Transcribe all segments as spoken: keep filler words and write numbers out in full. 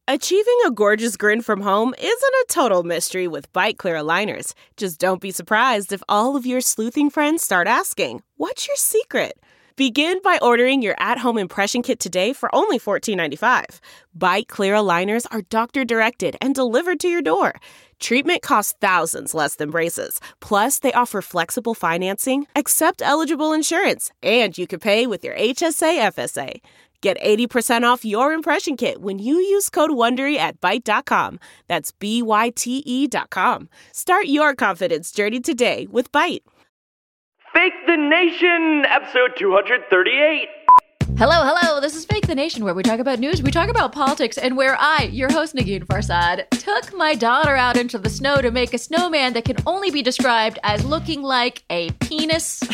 Achieving a gorgeous grin from home isn't a total mystery with Byte Clear aligners. Just don't be surprised if all of your sleuthing friends start asking, "What's your secret?" Begin by ordering your at-home impression kit today for only fourteen ninety-five. Byte Clear aligners are doctor-directed and delivered to your door. Treatment costs thousands less than braces. Plus, they offer flexible financing, accept eligible insurance, and you can pay with your H S A F S A. Get eighty percent off your impression kit when you use code WONDERY at byte dot com. That's B Y T E dot com. Start your confidence journey today with Byte. Fake the Nation, episode two thirty-eight. Hello, hello. This is Fake the Nation, where we talk about news, we talk about politics, and where I, your host, Negin Farsad, took my daughter out into the snow to make a snowman that can only be described as looking like a penis.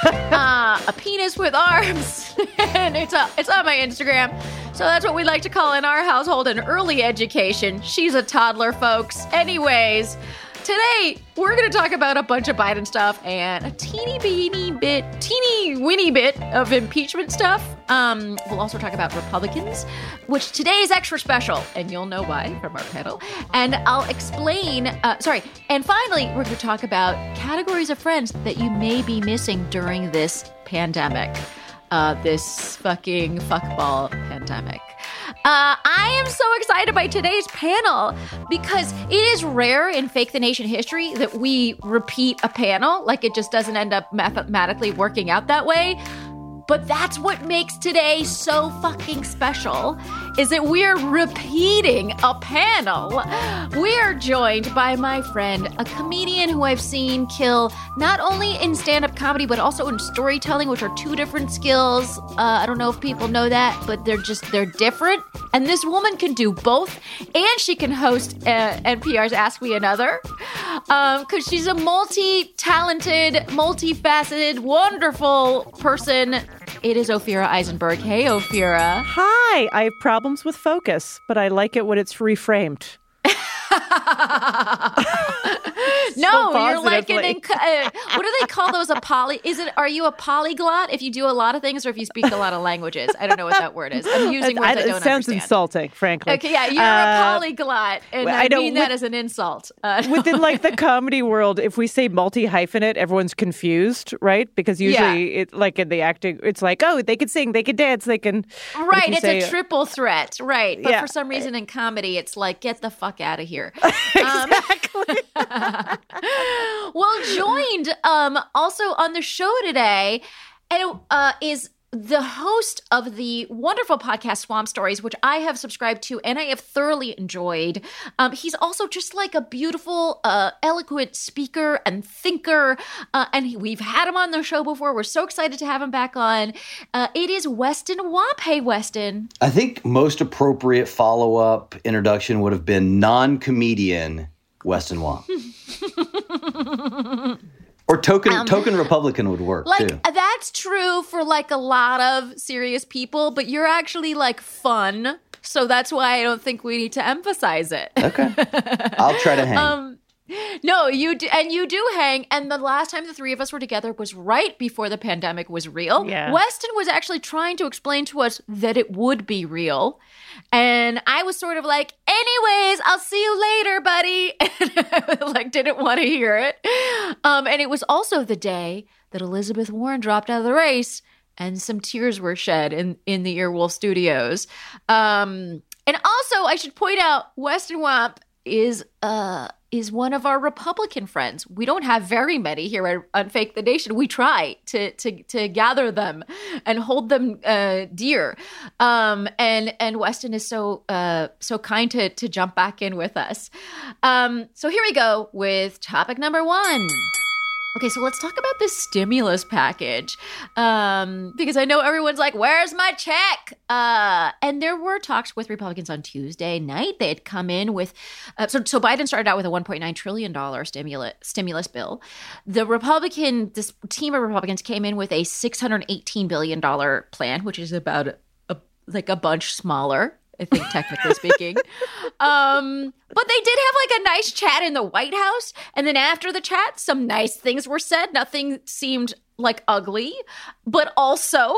uh, a penis with arms. And it's, uh, it's on my Instagram. So that's what we like to call in our household an early education. She's a toddler, folks. Anyways, today, we're going to talk about a bunch of Biden stuff and a teeny beeny bit, teeny winny bit of impeachment stuff. Um, we'll also talk about Republicans, which today is extra special, and you'll know why from our panel. And I'll explain, uh, sorry, and finally, we're going to talk about categories of friends that you may be missing during this pandemic, uh, this fucking fuckball pandemic. Uh, I am so excited by today's panel because it is rare in Fake the Nation history that we repeat a panel. Like, it just doesn't end up mathematically working out that way. But that's what makes today so fucking special, is that we're repeating a panel. We are joined by my friend, a comedian who I've seen kill not only in stand-up comedy, but also in storytelling, which are two different skills. Uh, I don't know if people know that, but they're just, they're different. And this woman can do both, and she can host uh, N P R's Ask Me Another, because um, she's a multi-talented, multifaceted, wonderful person. It is Ophira Eisenberg. Hey, Ophira. Hi. I have problems with focus, but I like it when it's reframed. No, so you're like an inc- uh, what do they call those? A poly? Is it? Are you a polyglot if you do a lot of things, or if you speak a lot of languages? I don't know what that word is. I'm using words I, I don't understand. It sounds insulting, frankly. Okay, yeah, you're uh, a polyglot, and I, I mean that with, as an insult. Uh, within like the comedy world, if we say multi-hyphenate, everyone's confused, right? Because usually, yeah. it like in the acting, it's like, oh, they can sing, they can dance, they can. Right, it's say, a triple threat, right? But yeah. for some reason in comedy, it's like, get the fuck out of here. Exactly. Um, well, joined um, also on the show today uh, is the host of the wonderful podcast Swamp Stories, which I have subscribed to and I have thoroughly enjoyed. Um, he's also just like a beautiful, uh, eloquent speaker and thinker. Uh, and he, we've had him on the show before. We're so excited to have him back on. Uh, it is Weston Wamp. Hey, Weston. I think most appropriate follow-up introduction would have been non-comedian Weston Wamp. Or token um, token Republican would work, like, too. That's true for, like, a lot of serious people, but you're actually, like, fun. So that's why I don't think we need to emphasize it. Okay. I'll try to hang. Um, no, you do, and you do hang. And the last time the three of us were together was right before the pandemic was real. Yeah. Weston was actually trying to explain to us that it would be real. And I was sort of like, anyways, I'll see you later, buddy. And I like didn't want to hear it. Um, and it was also the day that Elizabeth Warren dropped out of the race and some tears were shed in, in the Earwolf studios. Um, and also, I should point out, Weston Wamp is uh is one of our Republican friends. We don't have very many here at, on Fake the Nation. We try to to to gather them and hold them uh, dear. Um, and and Weston is so uh, so kind to to jump back in with us. Um, so here we go with topic number one. Okay, so let's talk about this stimulus package, um, because I know everyone's like, where's my check? Uh, and there were talks with Republicans on Tuesday night. They had come in with, uh, so, so Biden started out with a one point nine trillion dollars stimulus, stimulus bill. The Republican, this team of Republicans came in with a six hundred eighteen billion dollars plan, which is about a, a, like a bunch smaller, I think, technically speaking. Um, but they did have like a nice chat in the White House. And then after the chat, some nice things were said. Nothing seemed like ugly. But also,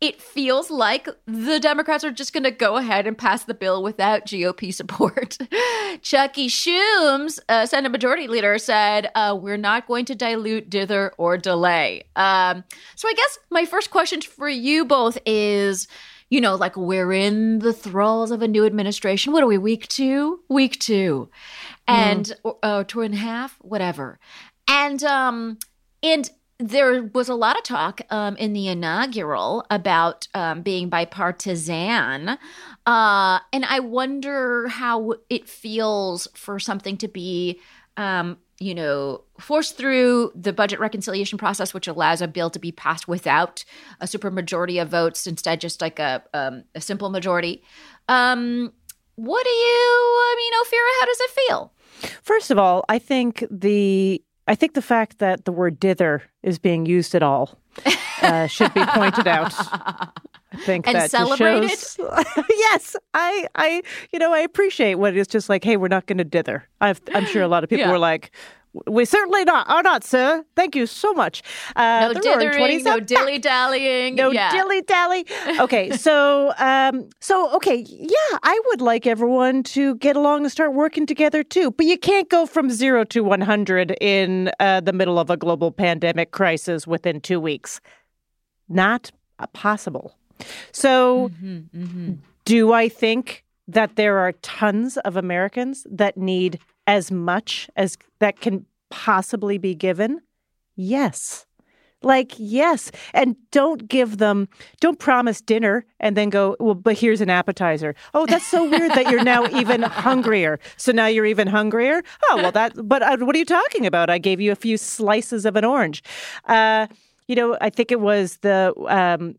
it feels like the Democrats are just going to go ahead and pass the bill without G O P support. Chucky Schumes, uh, Senate Majority Leader, said, uh, we're not going to dilute, dither, or delay. Um, so I guess my first question for you both is, you know, like, we're in the thralls of a new administration. What are we, week two? Week two. And, mm. uh, two and a half, whatever. And, um, and, there was a lot of talk um, in the inaugural about um, being bipartisan. Uh, and I wonder how it feels for something to be, um, you know, forced through the budget reconciliation process, which allows a bill to be passed without a supermajority of votes, instead just like a, um, a simple majority. Um, what do you, I mean, Ophira, how does it feel? First of all, I think the I think the fact that the word dither is being used at all uh, should be pointed out. I think and that celebrated. Just shows, yes, I, I, you know, I appreciate what it's just like. Hey, we're not going to dither. I've, I'm sure a lot of people yeah. were like, "We certainly not are not, sir. Thank you so much." Uh, no dithering, no dilly dallying, no yeah. dilly dally. Okay, so, um, so okay, yeah, I would like everyone to get along and start working together too. But you can't go from zero to one hundred in uh, the middle of a global pandemic crisis within two weeks. Not possible. So, mm-hmm, mm-hmm. do I think that there are tons of Americans that need as much as that can possibly be given? Yes. Like, yes. And don't give them, don't promise dinner and then go, well, but here's an appetizer. Oh, that's so weird that you're now even hungrier. So now you're even hungrier? Oh, well, that, but uh, what are you talking about? I gave you a few slices of an orange. Uh, you know, I think it was the, um,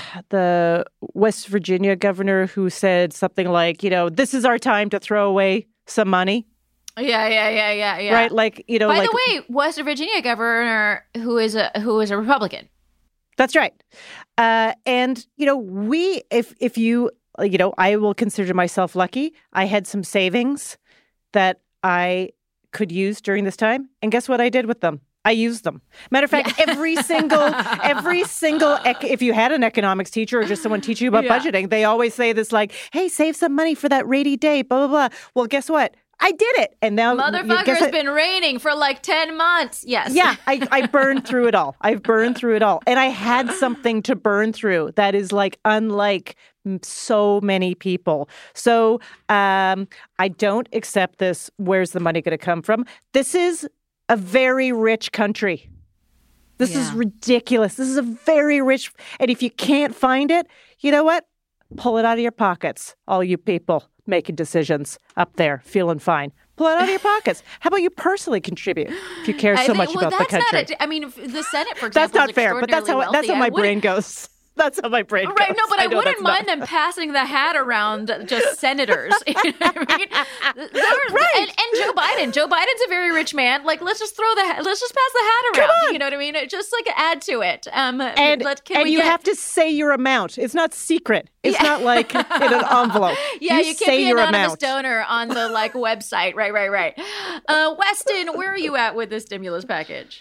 the West Virginia governor who said something like, you know, this is our time to throw away some money. Yeah, yeah, yeah, yeah, yeah. Right, like, you know, By like, the way, West Virginia governor who is a who is a Republican. That's right. Uh, and you know, we if if you you know, I will consider myself lucky. I had some savings that I could use during this time, and guess what I did with them? I used them. Matter of fact, yeah. every single, every single, ec- if you had an economics teacher or just someone teaching you about yeah. budgeting, they always say this like, hey, save some money for that rainy day, blah, blah, blah. Well, guess what? I did it. And now Motherfucker's it, been raining for like ten months. Yes. Yeah. I, I burned through it all. I've burned through it all. And I had something to burn through that is like unlike so many people. So um, I don't accept this. Where's the money going to come from? This is a very rich country. This yeah. is ridiculous. This is a very rich. And if you can't find it, you know what? Pull it out of your pockets, all you people making decisions up there, feeling fine. Pull it out of your pockets. How about you personally contribute if you care so I think, much well, about the country? Not a, I mean, the Senate, for example, that's not is fair, but that's how wealthy. that's how my brain goes. That's how my brain goes. Right, no, but I, I wouldn't mind not... them passing the hat around just senators. You know what I mean? Right. And, and Joe Biden. Joe Biden's a very rich man. Like, let's just throw the hat, let's just pass the hat around. Come on. You know what I mean? Just like add to it. Um, and let, can and we you get... have to say your amount. It's not secret. It's yeah. not like in an envelope. Yeah, you, you say can't be your anonymous amount. donor on the like website. Right, right, right. Uh, Weston, where are you at with this stimulus package?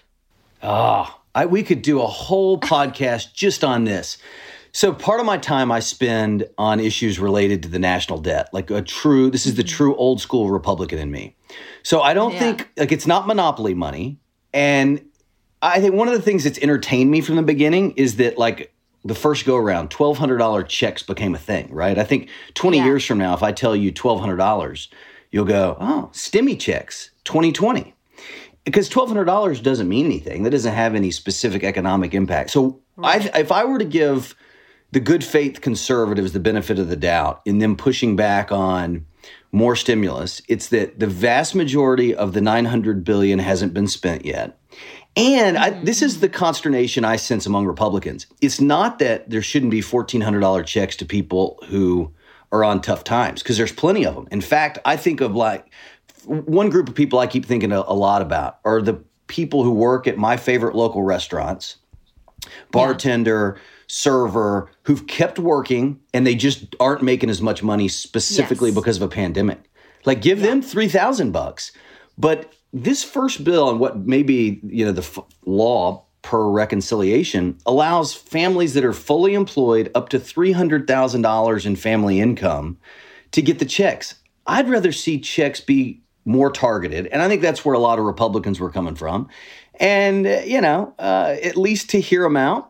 Oh, I, we could do a whole podcast just on this. So part of my time I spend on issues related to the national debt, like a true, this is the true old school Republican in me. So I don't yeah. think, like, it's not monopoly money. And I think one of the things that's entertained me from the beginning is that, like, the first go around, twelve hundred dollars checks became a thing, right? I think twenty yeah. years from now, if I tell you twelve hundred dollars, you'll go, oh, stimmy checks, twenty twenty. Because twelve hundred dollars doesn't mean anything. That doesn't have any specific economic impact. So right. I, if I were to give the good faith conservatives the benefit of the doubt in them pushing back on more stimulus, it's that the vast majority of the nine hundred billion dollars hasn't been spent yet. And I, this is the consternation I sense among Republicans. It's not that there shouldn't be fourteen hundred dollars checks to people who are on tough times, because there's plenty of them. In fact, I think of like one group of people I keep thinking a, a lot about are the people who work at my favorite local restaurants, bartender, yeah. server, who've kept working and they just aren't making as much money specifically yes. because of a pandemic. Like, give yeah. them three thousand bucks. But this first bill and what maybe, you know, the f- law per reconciliation allows families that are fully employed up to three hundred thousand dollars in family income to get the checks. I'd rather see checks be more targeted. And I think that's where a lot of Republicans were coming from. And, uh, you know, uh, at least to hear them out,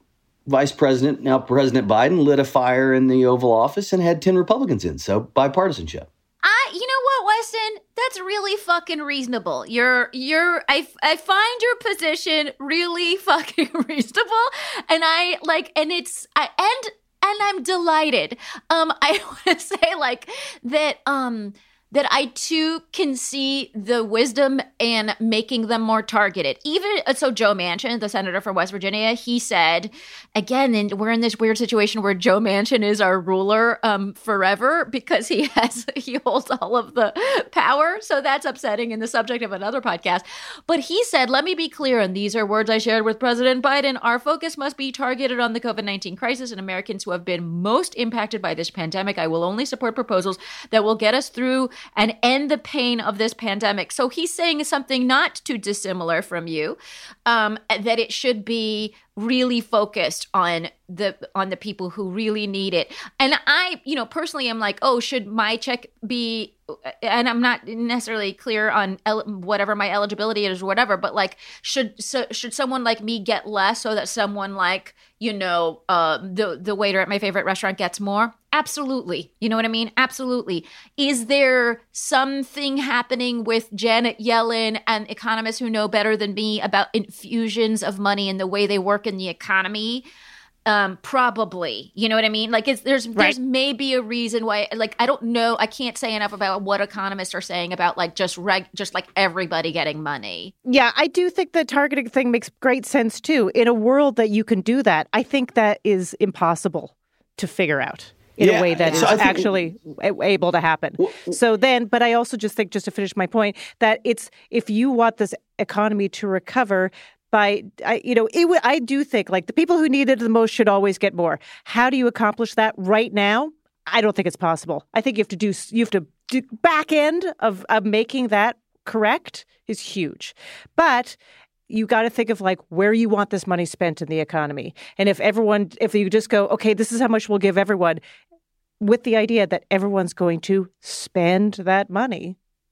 Vice President, now President Biden, lit a fire in the Oval Office and had ten Republicans in. So bipartisanship. I, you know what, Weston? That's really fucking reasonable. You're, you're, I, I find your position really fucking reasonable. And I like, and it's, I, and, and I'm delighted. Um, I want to say like that, um, that I too can see the wisdom in making them more targeted. Even so, Joe Manchin, the senator from West Virginia, he said, again, and we're in this weird situation where Joe Manchin is our ruler um, forever because he has he holds all of the power. So that's upsetting and the subject of another podcast. But he said, let me be clear, and these are words I shared with President Biden, our focus must be targeted on the COVID nineteen crisis and Americans who have been most impacted by this pandemic. I will only support proposals that will get us through and end the pain of this pandemic. So he's saying something not too dissimilar from you, um, that it should be really focused on the on the people who really need it. And I, you know, personally, I'm like, oh, should my check be? And I'm not necessarily clear on el- whatever my eligibility is or whatever, but like, should so, should someone like me get less so that someone like, you know, uh, the the waiter at my favorite restaurant gets more? Absolutely. You know what I mean? Absolutely. Is there something happening with Janet Yellen and economists who know better than me about infusions of money and the way they work in the economy? Um, probably, you know what I mean? Like, it's, there's, right. there's maybe a reason why, like, I don't know. I can't say enough about what economists are saying about like just reg, just like everybody getting money. Yeah, I do think the targeting thing makes great sense too. In a world that you can do that, I think that is impossible to figure out in yeah, a way that so is think, actually able to happen. Well, so then, but I also just think, just to finish my point, that it's, if you want this economy to recover, By, I, you know, it, w- I do think like the people who need it the most should always get more. How do you accomplish that right now? I don't think it's possible. I think you have to do, you have to do back end of, of making that correct is huge. But you got to think of like where you want this money spent in the economy. And if everyone, if you just go, okay, this is how much we'll give everyone, with the idea that everyone's going to spend that money,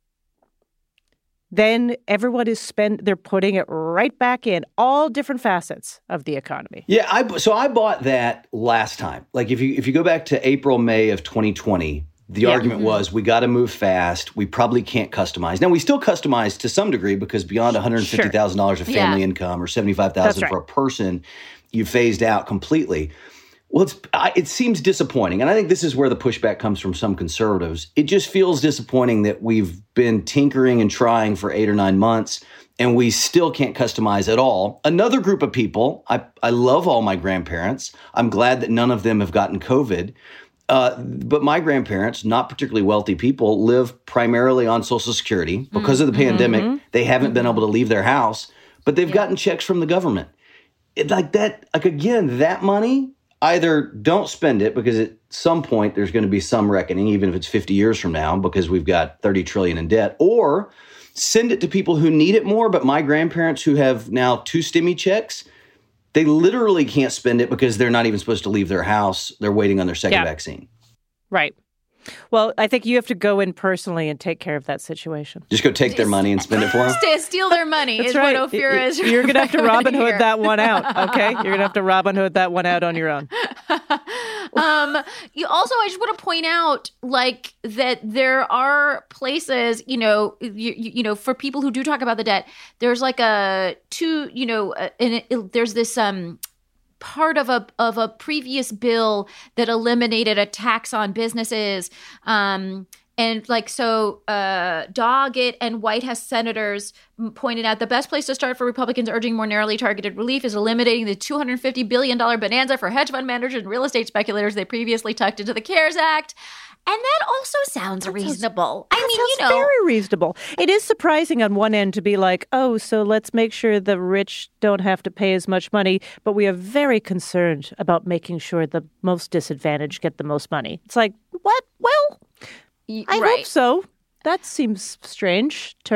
then everyone is spend. They're putting it right back in all different facets of the economy. Yeah, I, so I bought that last time. Like if you if you go back to April, May of twenty twenty, the yeah. argument mm-hmm. was we got to move fast. We probably can't customize. Now we still customize to some degree because beyond one hundred fifty thousand dollars sure. of family yeah. income or seventy-five thousand dollars right. for a person, you phased out completely. Well, it's, I, it seems disappointing. And I think this is where the pushback comes from some conservatives. It just feels disappointing that we've been tinkering and trying for eight or nine months and we still can't customize at all. Another group of people, I, I love all my grandparents. I'm glad that none of them have gotten COVID. Uh, but my grandparents, not particularly wealthy people, live primarily on Social Security. Because mm-hmm. of the pandemic, mm-hmm. they haven't mm-hmm. been able to leave their house, but they've yeah. gotten checks from the government. It, like that, like again, that money, either don't spend it because at some point there's going to be some reckoning, even if it's fifty years from now, because we've got thirty trillion in debt, or send it to people who need it more. But my grandparents who have now two stimmy checks, they literally can't spend it because they're not even supposed to leave their house. They're waiting on their second yeah. vaccine. Right. Well, I think you have to go in personally and take care of that situation. Just go take their money and spend it for them? Steal their money That's is right. what Ophira is. You're going to have to Robin Hood that one out, okay? You're going to have to Robin Hood that one out on your own. um, you also, I just want to point out, like, that there are places, you know, you, you know, for people who do talk about the debt, there's like a two, you know, uh, and it, it, there's this um. part of a of a previous bill that eliminated a tax on businesses. Um, and like, so uh, Doggett and White House senators pointed out the best place to start for Republicans urging more narrowly targeted relief is eliminating the two hundred fifty billion dollars bonanza for hedge fund managers and real estate speculators they previously tucked into the CARES Act. And that also sounds that reasonable. Sounds, I mean, sounds you know, very reasonable. It is surprising on one end to be like, oh, so let's make sure the rich don't have to pay as much money, but we are very concerned about making sure the most disadvantaged get the most money. It's like, what? Well, I right. hope so. That seems strange. Turn.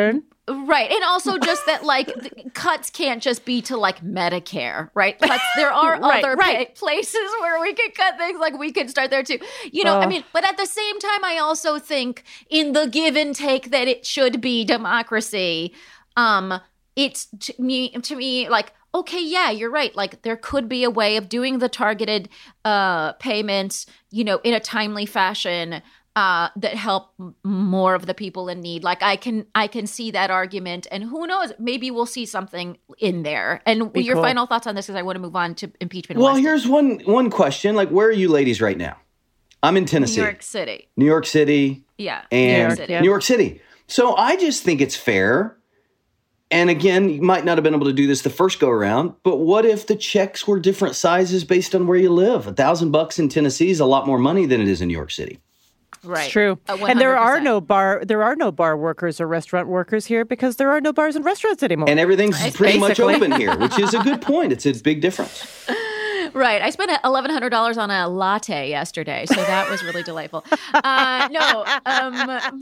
Right. And also just that, like, the cuts can't just be to, like, Medicare, right? Cuts, there are Right, other right. pa- places where we could cut things, like, we could start there, too. You know, Uh. I mean, but at the same time, I also think in the give and take that it should be democracy, um, it's, to me, to me, like, okay, yeah, you're right. Like, there could be a way of doing the targeted uh, payments, you know, in a timely fashion uh, that help m- more of the people in need. Like, I can, I can see that argument, and who knows? Maybe we'll see something in there. And Be your cool. final thoughts on this, because I want to move on to impeachment. Well, Weston. here's one one question. Like, where are you ladies right now? I'm in New Tennessee. York City. New York City. Yeah, And New York City. New York City. So I just think it's fair. And again, you might not have been able to do this the first go around, but what if the checks were different sizes based on where you live? A thousand bucks in Tennessee is a lot more money than it is in New York City. Right. It's true. Uh, and there are one hundred percent. no bar there are no bar workers or restaurant workers here because there are no bars and restaurants anymore. And everything's pretty much Basically. open here, which is a good point. It's a big difference. Right. I spent eleven hundred dollars on a latte yesterday, so that was really delightful. Uh, no. Um,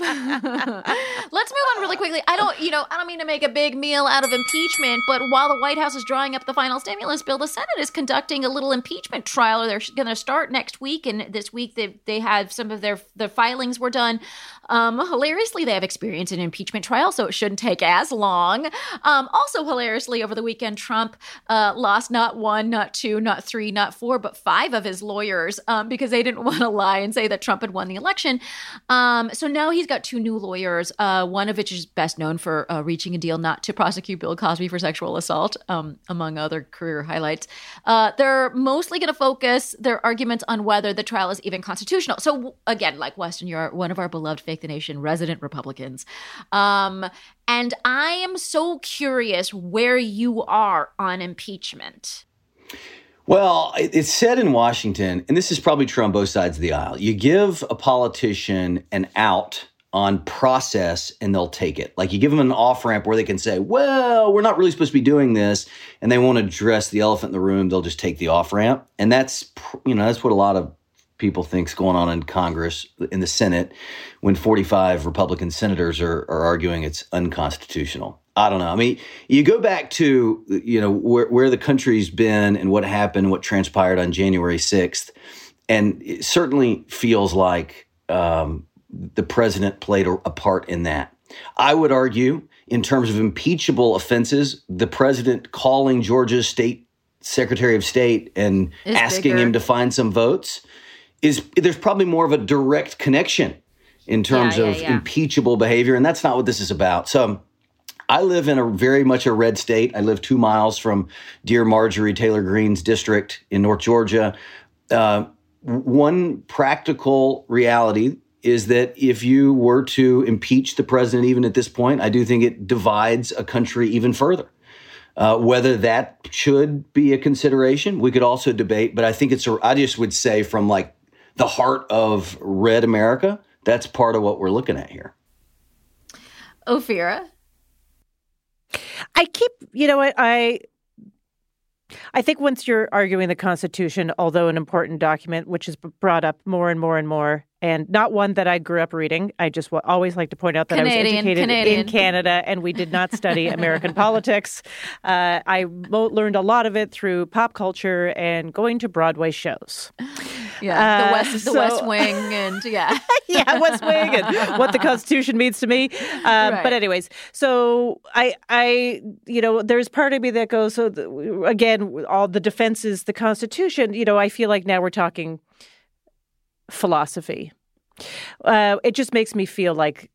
let's move on really quickly. I don't, you know, I don't mean to make a big meal out of impeachment, but while the White House is drawing up the final stimulus bill, the Senate is conducting a little impeachment trial. They're going to start next week, and this week they they have some of their the filings were done. Um, hilariously, they have experience in impeachment trial, so it shouldn't take as long. Um, also, hilariously, over the weekend, Trump uh, lost not one, not two, not three, not four, but five of his lawyers um, because they didn't want to lie and say that Trump had won the election. Um, so now he's got two new lawyers, uh, one of which is best known for uh, reaching a deal not to prosecute Bill Cosby for sexual assault, um, among other career highlights. Uh, they're mostly going to focus their arguments on whether the trial is even constitutional. So again, like Weston, you're one of our beloved Fake the Nation resident Republicans. Um, and I am so curious where you are on impeachment. Well, it- it's said in Washington, and this is probably true on both sides of the aisle, you give a politician an out on process and they'll take it. Like you give them an off-ramp where they can say, well, we're not really supposed to be doing this, and they won't address the elephant in the room, they'll just take the off-ramp. And that's, pr- you know, that's what a lot of people think's going on in Congress, in the Senate, when forty-five Republican senators are, are arguing it's unconstitutional. I don't know. I mean, you go back to, you know, where, where the country's been and what happened, what transpired on January sixth. And it certainly feels like um, the president played a, a part in that. I would argue, in terms of impeachable offenses, the president calling Georgia's state secretary of state and Is asking bigger. him to find some votes is there's probably more of a direct connection in terms Yeah, yeah, of yeah. impeachable behavior. And that's not what this is about. So I live in a very much a red state. I live two miles from dear Marjorie Taylor Greene's district in North Georgia. Uh, one practical reality is that if you were to impeach the president, even at this point, I do think it divides a country even further. Uh, whether that should be a consideration, we could also debate. But I think it's, a, I just would say from like the heart of red America, that's part of what we're looking at here. Ophira? I keep, you know what, I I think once you're arguing the Constitution, although an important document, which is brought up more and more and more, and not one that I grew up reading. I just w- always like to point out that Canadian, I was educated Canadian. in Canada, and we did not study American politics. Uh, I mo- learned a lot of it through pop culture and going to Broadway shows. Yeah, the Uh, West, the so- West Wing, and yeah. yeah, West Wing and what the Constitution means to me. Um, Right. But anyways, so I, I, you know, there's part of me that goes, so the, again, all the defenses, the Constitution, you know, I feel like now we're talking philosophy. Uh, it just makes me feel like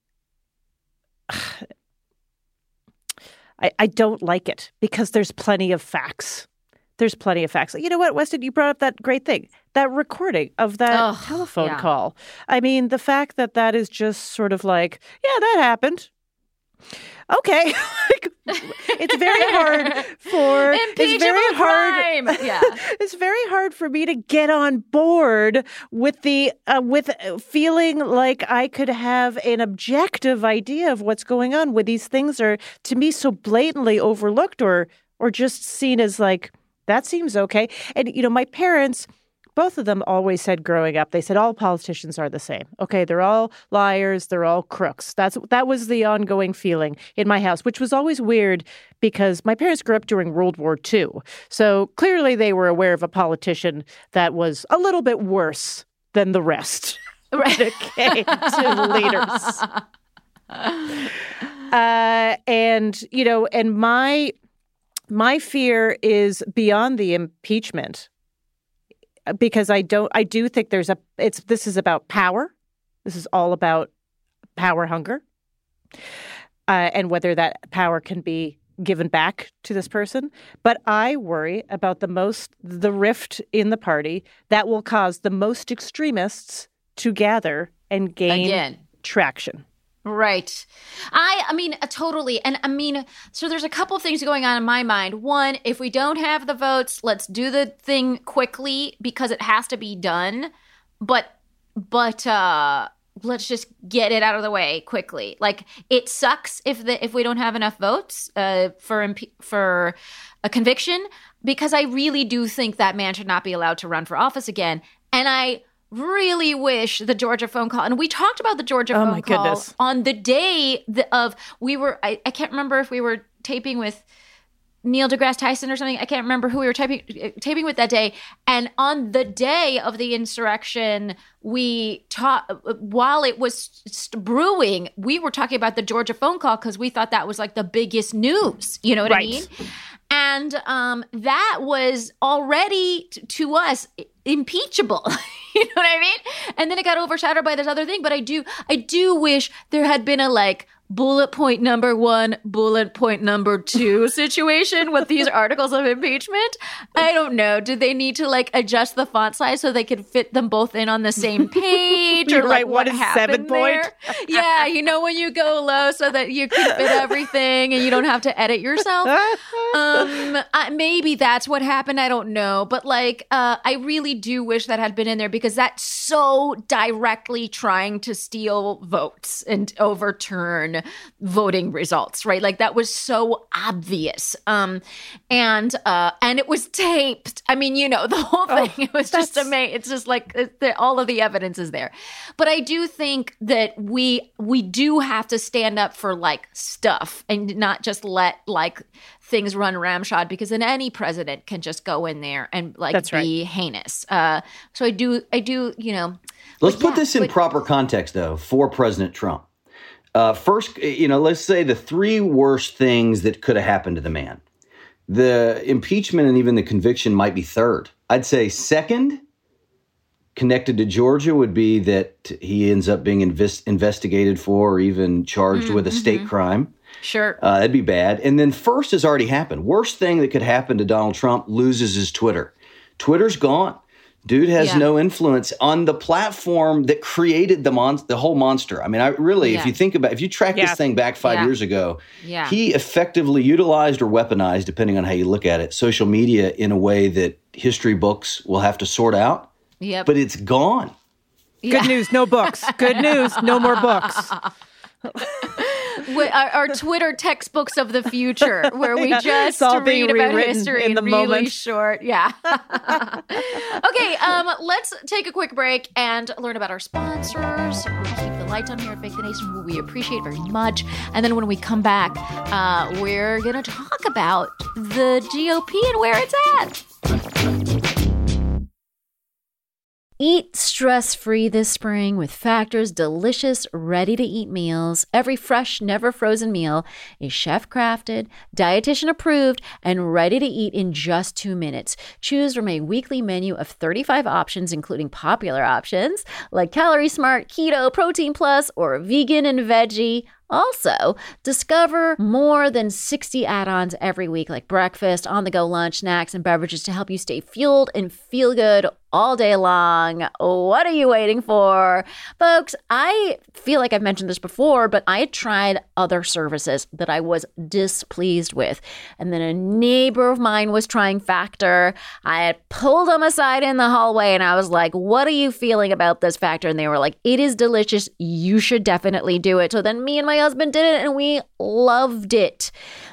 I, I don't like it because there's plenty of facts. There's plenty of facts. You know what, Weston, you brought up that great thing, that recording of that Ugh, telephone yeah. call. I mean, the fact that that is just sort of like, yeah, that happened. Okay. Like, it's very hard for it's Impeachable very hard crime. Yeah. it's very hard for me to get on board with the uh, with feeling like I could have an objective idea of what's going on when these things are to me so blatantly overlooked or or just seen as like that seems okay. And you know, my parents both of them always said growing up, they said all politicians are the same. Okay, they're all liars, they're all crooks. That's that was the ongoing feeling in my house, which was always weird because my parents grew up during World War Two. So clearly they were aware of a politician that was a little bit worse than the rest when it came to leaders. Uh, and, you know, and my my fear is beyond the impeachment, because I don't I do think there's a it's this is about power. This is all about power hunger, uh, and whether that power can be given back to this person. But I worry about the most the rift in the party that will cause the most extremists to gather and gain Again. traction. Right. I I mean, uh, totally. And I mean, so there's a couple of things going on in my mind. One, if we don't have the votes, let's do the thing quickly because it has to be done. But, but, uh, let's just get it out of the way quickly. Like, it sucks if the if we don't have enough votes uh, for imp- for a conviction, because I really do think that man should not be allowed to run for office again. And I really wish the Georgia phone call, and we talked about the Georgia oh phone my call goodness. on the day of we were. I, I can't remember if we were taping with Neil deGrasse Tyson or something. I can't remember who we were taping, taping with that day. And on the day of the insurrection, we taught, while it was brewing, we were talking about the Georgia phone call because we thought that was like the biggest news. You know what Right. I mean? And um, that was already t- to us impeachable. You know what I mean? And then it got overshadowed by this other thing. But I do, I do wish there had been a like bullet point number one, bullet point number two situation with these articles of impeachment. I don't know. Did they need to like adjust the font size so they could fit them both in on the same page? Or You're like right. what, What is happened seven point? there? Yeah, you know when you go low so that you can fit everything and you don't have to edit yourself. Um, I, maybe that's what happened. I don't know. But like, uh, I really do wish that had been in there because that's so directly trying to steal votes and overturn voting results, right? Like that was so obvious. Um, and uh, and it was taped. I mean, you know, the whole thing. Oh, it was just that's- amazing. It's just like it, the, all of the evidence is there. But I do think that we we do have to stand up for like stuff and not just let like things run ramshod, because then any president can just go in there and like That's be right. heinous. Uh, so I do, I do, you know. Let's but put yeah, this in but- proper context, though, for President Trump. Uh, first, you know, let's say the three worst things that could have happened to the man. The impeachment and even the conviction might be third. I'd say second, connected to Georgia, would be that he ends up being invest- investigated for or even charged Mm, with a state mhm. crime. Sure. Uh, that'd be bad. And then first has already happened. Worst thing that could happen to Donald Trump, loses his Twitter. Twitter's gone. Dude has Yeah. no influence on the platform that created the mon- the whole monster. I mean, I really, Yeah. if you think about, if you track Yeah. this thing back five Yeah. years ago, Yeah. he effectively utilized or weaponized, depending on how you look at it, social media in a way that history books will have to sort out. Yep. But it's gone. Yeah. Good news, no books. Good news, no more books. Wi- our, our Twitter textbooks of the future, where we Yeah, just it's all being read about rewritten history in the really moment. short. Yeah. Okay, um, let's take a quick break and learn about our sponsors who keep the lights on here at Fake the Nation, who we appreciate very much. And then when we come back, uh, we're going to talk about the G O P and where it's at. Eat stress-free this spring with Factor's delicious, ready-to-eat meals. Every fresh, never-frozen meal is chef-crafted, dietitian-approved, and ready to eat in just two minutes. Choose from a weekly menu of thirty-five options, including popular options like Calorie Smart, Keto, Protein Plus, or Vegan and Veggie. Also, discover more than sixty add-ons every week, like breakfast, on-the-go lunch, snacks, and beverages to help you stay fueled and feel good all day long. What are you waiting for? Folks, I feel like I've mentioned this before, but I had tried other services that I was displeased with. And then a neighbor of mine was trying Factor. I had pulled them aside in the hallway and I was like, what are you feeling about this Factor? And they were like, it is delicious. You should definitely do it. So then me and my husband did it and we loved it.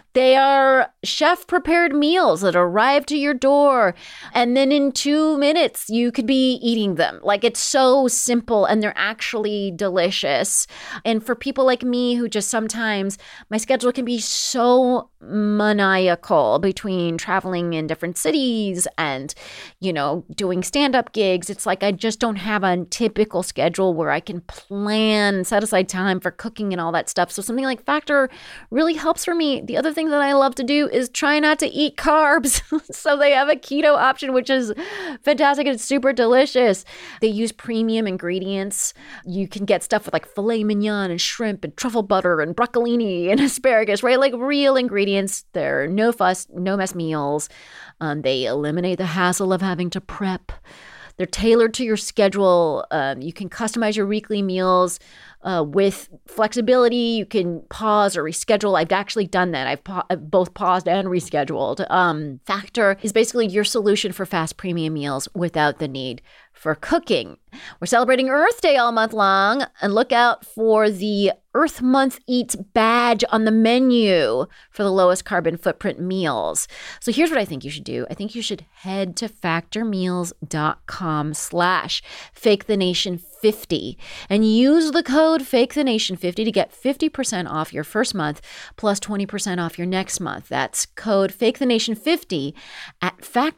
They are chef-prepared meals that arrive to your door, and then in two minutes, you could be eating them. Like, it's so simple, and they're actually delicious. And for people like me who just sometimes, my schedule can be so maniacal between traveling in different cities and, you know, doing stand-up gigs. It's like I just don't have a typical schedule where I can plan, set aside time for cooking and all that stuff. So something like Factor really helps for me. The other thing that I love to do is try not to eat carbs. So they have a keto option, which is fantastic. It's super delicious. They use premium ingredients. You can get stuff with like filet mignon and shrimp and truffle butter and broccolini and asparagus, right? Like real ingredients. They're no fuss, no mess meals. Um, they eliminate the hassle of having to prep. They're tailored to your schedule. Um, you can customize your weekly meals uh, with flexibility. You can pause or reschedule. I've actually done that. I've, pa- I've both paused and rescheduled. Um, Factor is basically your solution for fast premium meals without the need for cooking. We're celebrating Earth Day all month long, and look out for the Earth Month Eats badge on the menu for the lowest carbon footprint meals. So here's what I think you should do. I think you should head to factormeals.com slash fakethenation50 and use the code fakethenation50 to get fifty percent off your first month plus twenty percent off your next month. That's code fakethenation50 at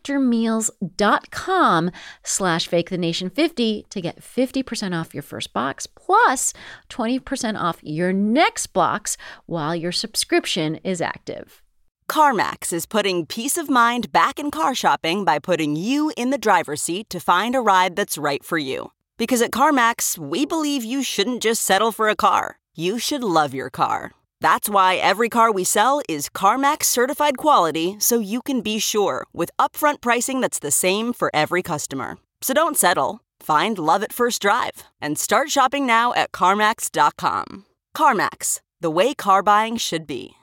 factormeals.com slash fakethenation50 to get fifty percent off your first box plus twenty percent off your next box while your subscription is active. CarMax is putting peace of mind back in car shopping by putting you in the driver's seat to find a ride that's right for you. Because at CarMax, we believe you shouldn't just settle for a car. You should love your car. That's why every car we sell is CarMax certified quality, so you can be sure with upfront pricing that's the same for every customer. So don't settle. Find love at first drive and start shopping now at CarMax dot com. CarMax, the way car buying should be.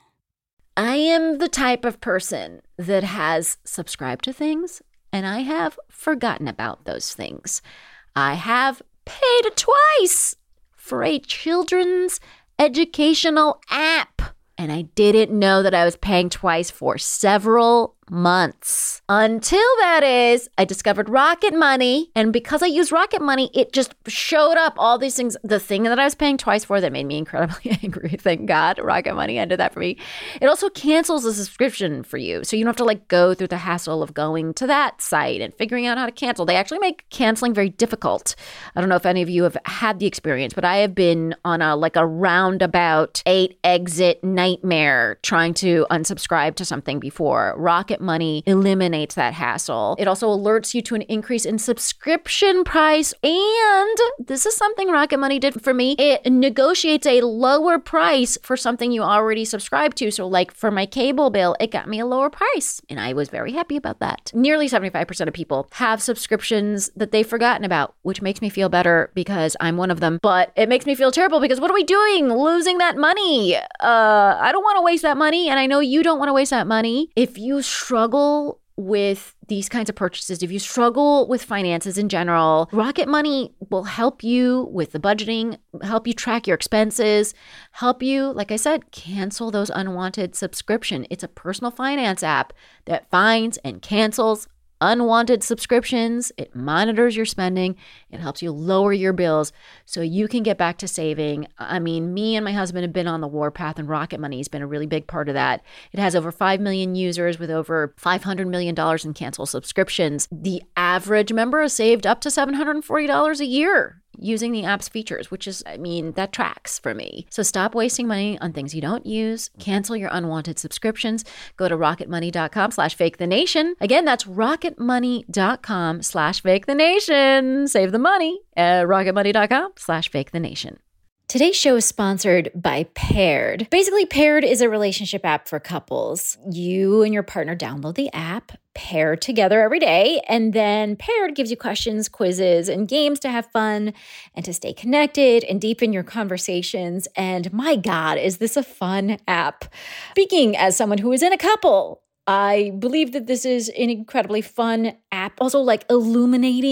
I am the type of person that has subscribed to things and I have forgotten about those things. I have paid twice for a children's educational app, and I didn't know that I was paying twice for several months. Until that is, I discovered Rocket Money. And because I use Rocket Money, it just showed up all these things. The thing that I was paying twice for that made me incredibly angry. Thank God Rocket Money ended that for me. It also cancels the subscription for you. So you don't have to like go through the hassle of going to that site and figuring out how to cancel. They actually make canceling very difficult. I don't know if any of you have had the experience, but I have been on a like a roundabout eight exit nightmare trying to unsubscribe to something before. Rocket Money eliminates that hassle. It also alerts you to an increase in subscription price. And this is something Rocket Money did for me. It negotiates a lower price for something you already subscribe to. So like for my cable bill, it got me a lower price. And I was very happy about that. Nearly seventy-five percent of people have subscriptions that they've forgotten about, which makes me feel better because I'm one of them. But it makes me feel terrible because what are we doing? Losing that money. Uh, I don't want to waste that money. And I know you don't want to waste that money. If you struggle with these kinds of purchases, if you struggle with finances in general, Rocket Money will help you with the budgeting, help you track your expenses, help you, like I said, cancel those unwanted subscriptions. It's a personal finance app that finds and cancels unwanted subscriptions. It monitors your spending. It helps you lower your bills so you can get back to saving. I mean, me and my husband have been on the warpath, and Rocket Money has been a really big part of that. It has over five million users with over five hundred million dollars in canceled subscriptions. The average member has saved up to seven hundred forty dollars a year using the app's features, which is, I mean, that tracks for me. So stop wasting money on things you don't use. Cancel your unwanted subscriptions. Go to rocketmoney.com slash fake the nation. Again, that's rocketmoney.com slash fake the nation. Save the money at rocketmoney.com slash fake the nation. Today's show is sponsored by Paired. Basically, Paired is a relationship app for couples. You and your partner download the app, pair together every day, and then Paired gives you questions, quizzes, and games to have fun and to stay connected and deepen your conversations. And my God, is this a fun app? Speaking as someone who is in a couple, I believe that this is an incredibly fun app. Also, like illuminating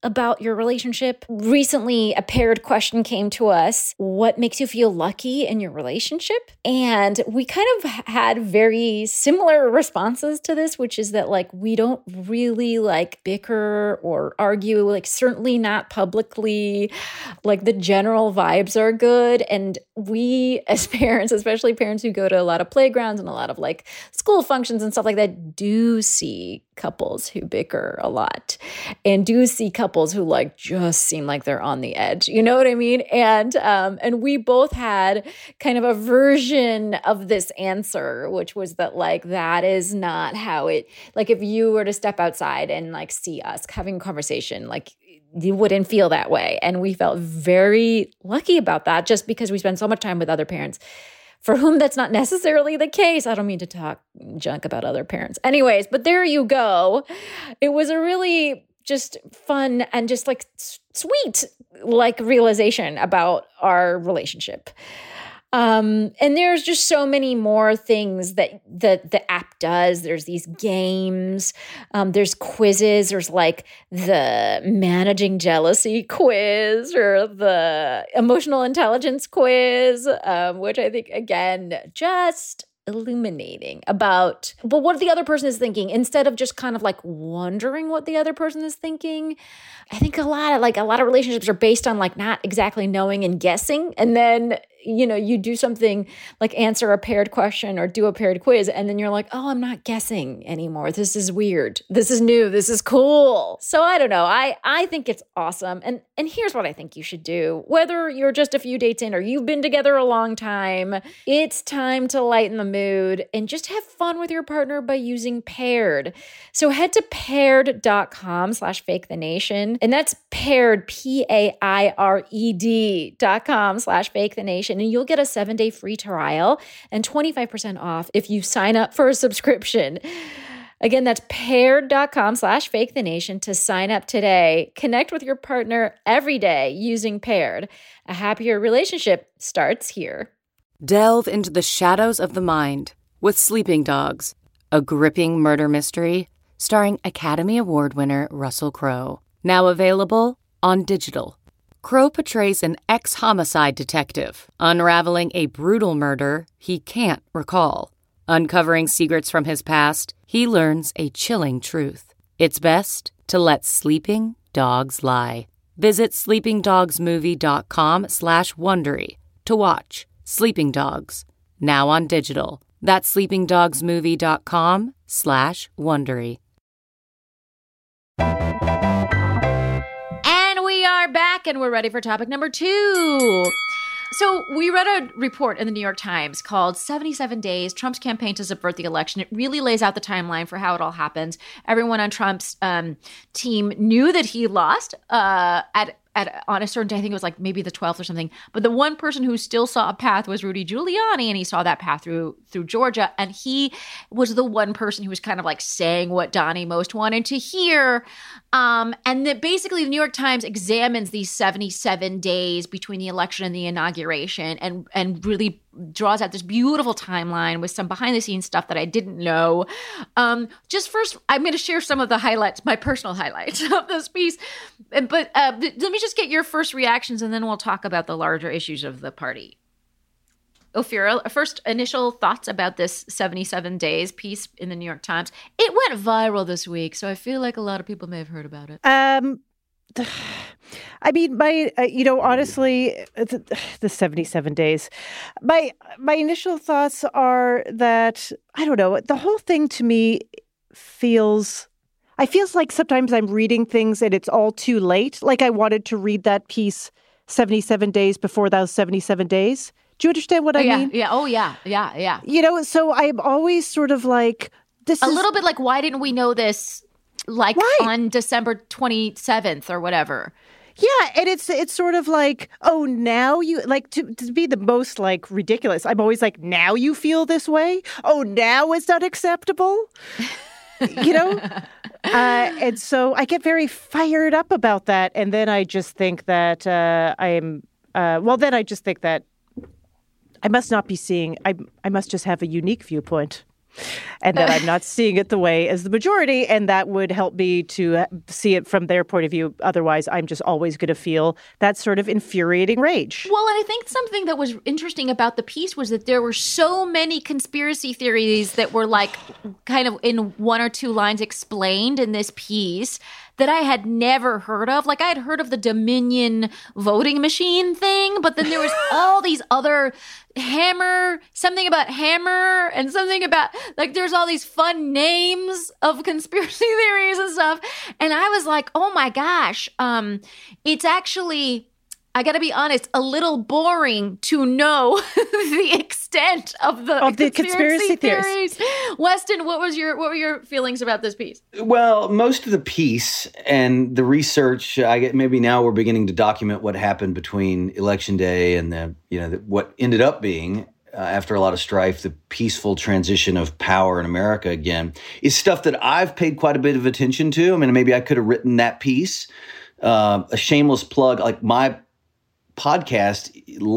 about your relationship. Recently, a paired question came to us. What makes you feel lucky in your relationship? And we kind of had very similar responses to this, which is that like we don't really like bicker or argue, like certainly not publicly. Like the general vibes are good. And we as parents, especially parents who go to a lot of playgrounds and a lot of like school functions and stuff like that, do see couples who bicker a lot and do see couples who like just seem like they're on the edge. You know what I mean? And um, and we both had kind of a version of this answer, which was that like that is not how it, like if you were to step outside and like see us having a conversation, like you wouldn't feel that way. And we felt very lucky about that just because we spend so much time with other parents for whom that's not necessarily the case. I don't mean to talk junk about other parents. Anyways, but there you go. It was a really just fun and just like sweet like realization about our relationship. Um, and there's just so many more things that the, the app does. There's these games, um, there's quizzes, there's like the managing jealousy quiz or the emotional intelligence quiz, um, which I think, again, just illuminating about, but what the other person is thinking instead of just kind of like wondering what the other person is thinking. I think a lot of like a lot of relationships are based on like not exactly knowing and guessing. And then, you know, you do something like answer a paired question or do a paired quiz. And then you're like, oh, I'm not guessing anymore. This is weird. This is new. This is cool. So I don't know. I, I think it's awesome. And, and here's what I think you should do. Whether you're just a few dates in or you've been together a long time, it's time to lighten the mood and just have fun with your partner by using Paired. So head to paired.com slash fake the nation. And that's paired, P A I R E D dot com slash fake the nation. And you'll get a seven day free trial and twenty-five percent off if you sign up for a subscription. Again, that's paired.com slash fake the nation to sign up today. Connect with your partner every day using Paired. A happier relationship starts here. Delve into the shadows of the mind with Sleeping Dogs, a gripping murder mystery starring Academy Award winner Russell Crowe. Now available on digital. Crowe portrays an ex-homicide detective unraveling a brutal murder he can't recall. Uncovering secrets from his past, he learns a chilling truth. It's best to let sleeping dogs lie. Visit sleepingdogsmovie.com slash Wondery to watch Sleeping Dogs, now on digital. That's sleepingdogsmovie.com slash Wondery. And we are back and we're ready for topic number two. So we read a report in the New York Times called seventy-seven days, Trump's Campaign to Subvert the Election. It really lays out the timeline for how it all happened. Everyone on Trump's um, team knew that he lost uh, at At, on a certain day, I think it was like maybe the twelfth or something. But the one person who still saw a path was Rudy Giuliani, and he saw that path through through Georgia. And he was the one person who was kind of like saying what Donnie most wanted to hear. Um, and that basically the New York Times examines these seventy-seven days between the election and the inauguration and and really draws out this beautiful timeline with some behind the scenes stuff that I didn't know. Um, just first, I'm going to share some of the highlights, my personal highlights of this piece. But uh, let me just get your first reactions and then we'll talk about the larger issues of the party. Ophira, first initial thoughts about this seventy-seven days piece in the New York Times. It went viral this week, so I feel like a lot of people may have heard about it. Um, I mean, my, uh, you know, honestly, the, the seventy-seven days, my, my initial thoughts are that, I don't know, the whole thing to me feels, I feels like sometimes I'm reading things and it's all too late. Like I wanted to read that piece seventy-seven days before those seventy-seven days. Do you understand what oh, I yeah, mean? Yeah. Oh, yeah. Yeah. Yeah. You know, so I'm always sort of like, this a is... little bit like, why didn't we know this like right. on December twenty-seventh or whatever? Yeah, and it's it's sort of like, oh, now you, like, to, to be the most, like, ridiculous. I'm always like, now you feel this way? Oh, now it's unacceptable? You know? Uh, and so I get very fired up about that. And then I just think that uh, I'm, uh, well, then I just think that I must not be seeing, I I must just have a unique viewpoint. and that I'm not seeing it the way as the majority, and that would help me to see it from their point of view. Otherwise, I'm just always going to feel that sort of infuriating rage. Well, and I think something that was interesting about the piece was that there were so many conspiracy theories that were like kind of in one or two lines explained in this piece that I had never heard of. Like I had heard of the Dominion voting machine thing, but then there was all these other hammer, something about hammer and something about like there's all these fun names of conspiracy theories and stuff. And I was like, oh my gosh, um, it's actually, I got to be honest, a little boring to know the extent of the, of the conspiracy, conspiracy theories. theories. Weston, what was your what were your feelings about this piece? Well, most of the piece and the research, I get maybe now we're beginning to document what happened between Election Day and the you know the, what ended up being uh, after a lot of strife, the peaceful transition of power in America again, is stuff that I've paid quite a bit of attention to. I mean, maybe I could have written that piece. Uh, a shameless plug, like my podcast,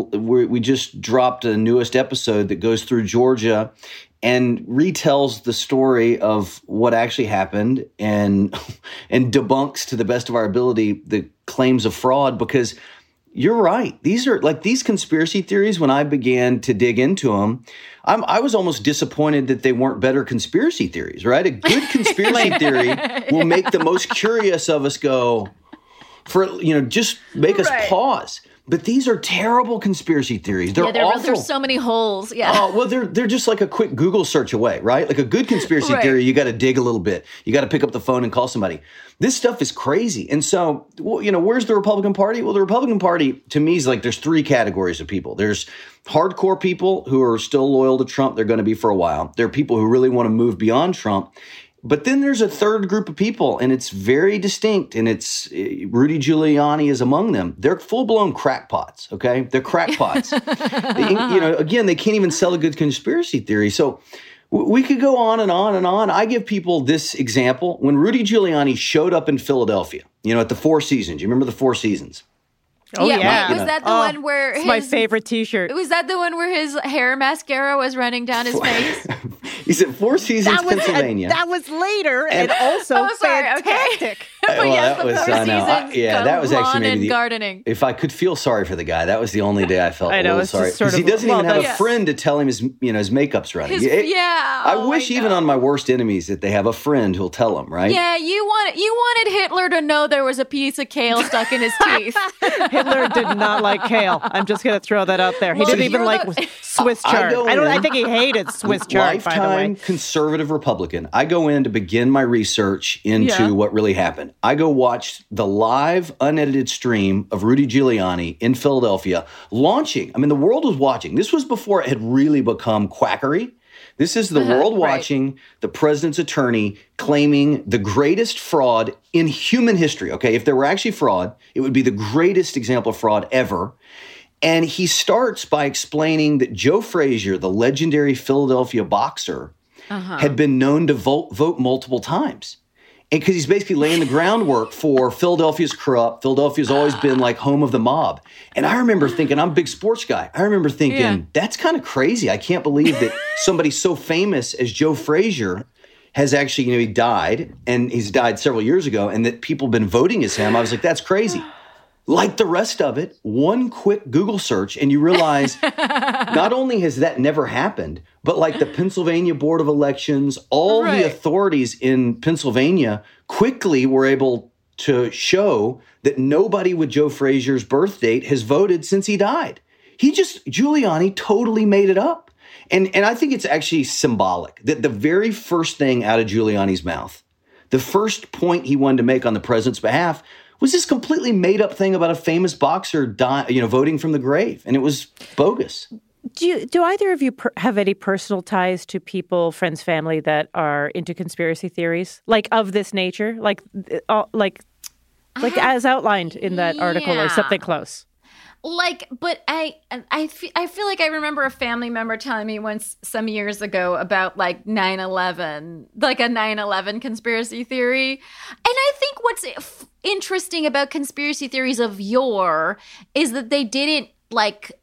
we just dropped a newest episode that goes through Georgia and retells the story of what actually happened and and debunks to the best of our ability the claims of fraud, because you're right. These are like these conspiracy theories. When I began to dig into them, I'm, I was almost disappointed that they weren't better conspiracy theories, right? A good conspiracy theory will make the most curious of us go, for, you know, just make us Right. pause. But these are terrible conspiracy theories. They're yeah, there, awful. there's so many holes. Yeah. Oh, well, they're they're just like a quick Google search away, right? Like a good conspiracy Right. theory, you got to dig a little bit. You got to pick up the phone and call somebody. This stuff is crazy. And so, well, you know, where's the Republican Party? Well, the Republican Party, to me, is like there's three categories of people. There's hardcore people who are still loyal to Trump. They're going to be for a while. There are people who really want to move beyond Trump. But then there's a third group of people, and it's very distinct, and it's uh, Rudy Giuliani is among them. They're full-blown crackpots, okay? They're crackpots. They, you know, again, they can't even sell a good conspiracy theory. So w- we could go on and on and on. I give people this example. When Rudy Giuliani showed up in Philadelphia, you know, at the Four Seasons. You remember the Four Seasons? Oh, yeah. yeah. Wait, was that the Oh, one where it's his, my favorite T-shirt. Was that the one where his hair mascara was running down his face? He's at Four Seasons, That was, Pennsylvania. that was later and, also Oh, sorry, okay. fantastic. But well, yes, that the was, Four I know. I- Seasons yeah, that was lawn actually maybe and the- gardening. If I could feel sorry for the guy, that was the only day I felt I a know, little it's sorry. just sort Because he of- doesn't well, even have a that's- friend to tell him his, you know, his makeup's running. His- It- yeah, I oh, wish I even know. on my worst enemies that they have a friend who'll tell them, right? Yeah, you want you wanted Hitler to know there was a piece of kale stuck in his teeth. Hitler did not like kale. I'm just going to throw that out there. He Well, didn't even you're like the- Swiss I chard. go I, don't. I in- think he hated Swiss chard. By the way, Lifetime conservative Republican. I go in to begin my research into Yeah. what really happened. I go watch the live, unedited stream of Rudy Giuliani in Philadelphia launching. I mean, the world was watching. This was before it had really become quackery. This is the Uh-huh, world right. watching the president's attorney claiming the greatest fraud in human history. Okay, if there were actually fraud, it would be the greatest example of fraud ever. And he starts by explaining that Joe Frazier, the legendary Philadelphia boxer, Uh-huh. had been known to vote, vote multiple times. And because he's basically laying the groundwork for Philadelphia's corrupt. Philadelphia's always been like home of the mob. And I remember thinking, I'm a big sports guy. I remember thinking, Yeah. that's kind of crazy. I can't believe that somebody so famous as Joe Frazier has actually, you know, he died, and he's died several years ago, and that people have been voting as him. I was like, that's crazy. Like the rest of it, one quick Google search, and you realize not only has that never happened, but like the Pennsylvania Board of Elections, all Right. the authorities in Pennsylvania quickly were able to show that nobody with Joe Frazier's birth date has voted since he died. He just, Giuliani totally made it up. And, and I think it's actually symbolic that the very first thing out of Giuliani's mouth, the first point he wanted to make on the president's behalf was this completely made up thing about a famous boxer die, you know, voting from the grave. And it was bogus. do you, do either of you per- have any personal ties to people, friends, family that are into conspiracy theories, like of this nature, like uh, like like have- as outlined in that article, or Yeah. something close? Like, but I, I, fe- I feel like I remember a family member telling me once some years ago about like nine eleven, like a nine eleven conspiracy theory. And I think what's f- interesting about conspiracy theories of yore is that they didn't like,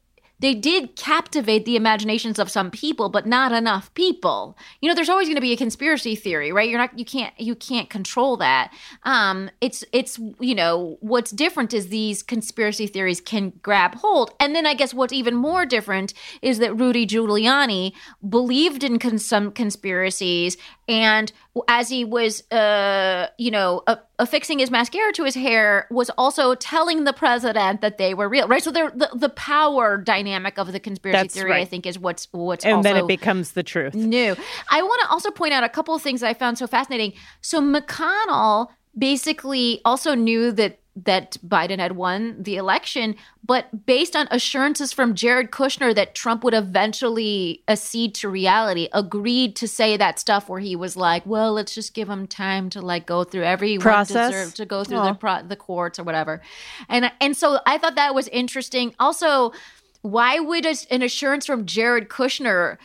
they did captivate the imaginations of some people, but not enough people. You know, there's always going to be a conspiracy theory, right? You're not, you can't, you can't control that. Um, it's, it's, you know, what's different is these conspiracy theories can grab hold. And then I guess what's even more different is that Rudy Giuliani believed in con- some conspiracies, and as he was, uh, you know, uh, affixing his mascara to his hair, was also telling the president that they were real, right? So the the power dynamic of the conspiracy That's theory, right. I think, is what's what's and also then it becomes the truth. new. I want to also point out a couple of things that I found so fascinating. So McConnell basically also knew that that Biden had won the election, but based on assurances from Jared Kushner that Trump would eventually accede to reality, agreed to say that stuff where he was like, well, let's just give him time to like go through every Process. deserve to go through Aw. the pro- the courts or whatever. And and so I thought that was interesting. Also, why would a, an assurance from Jared Kushner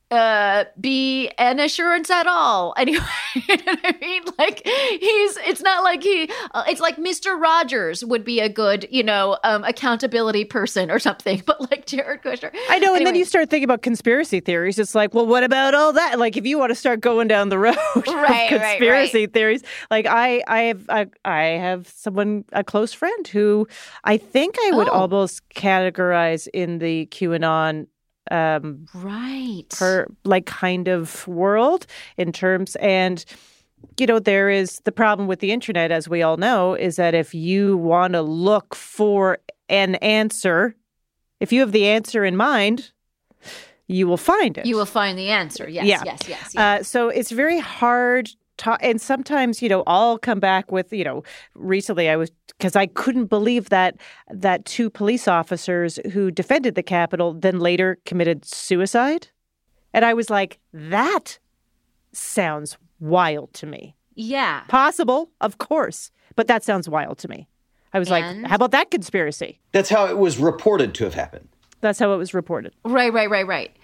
uh be an assurance at all? Anyway, you know what I mean? Like, he's it's not like he uh, it's like Mister Rogers would be a good, you know, um accountability person or something, but like Jared Kushner. I know, and Anyway. then you start thinking about conspiracy theories. It's like, well, what about all that? Like, if you want to start going down the road Right, of right, conspiracy right. theories, like I, I have, I, I have someone, a close friend who I think I would Oh. almost categorize in the QAnon um Right. per like kind of world in terms, and you know, there is the problem with the internet, as we all know, is that if you want to look for an answer, if you have the answer in mind, you will find it. You will find the answer. Yes, Yeah. yes, yes. yes. Uh, so it's very hard to, and sometimes, you know, I'll come back with, you know, recently I was, because I couldn't believe that that two police officers who defended the Capitol then later committed suicide. And I was like, that sounds wild to me. yeah. Possible, of course, but that sounds wild to me. I was And? like, how about that conspiracy? That's how it was reported to have happened. That's how it was reported. Right, right, right, right.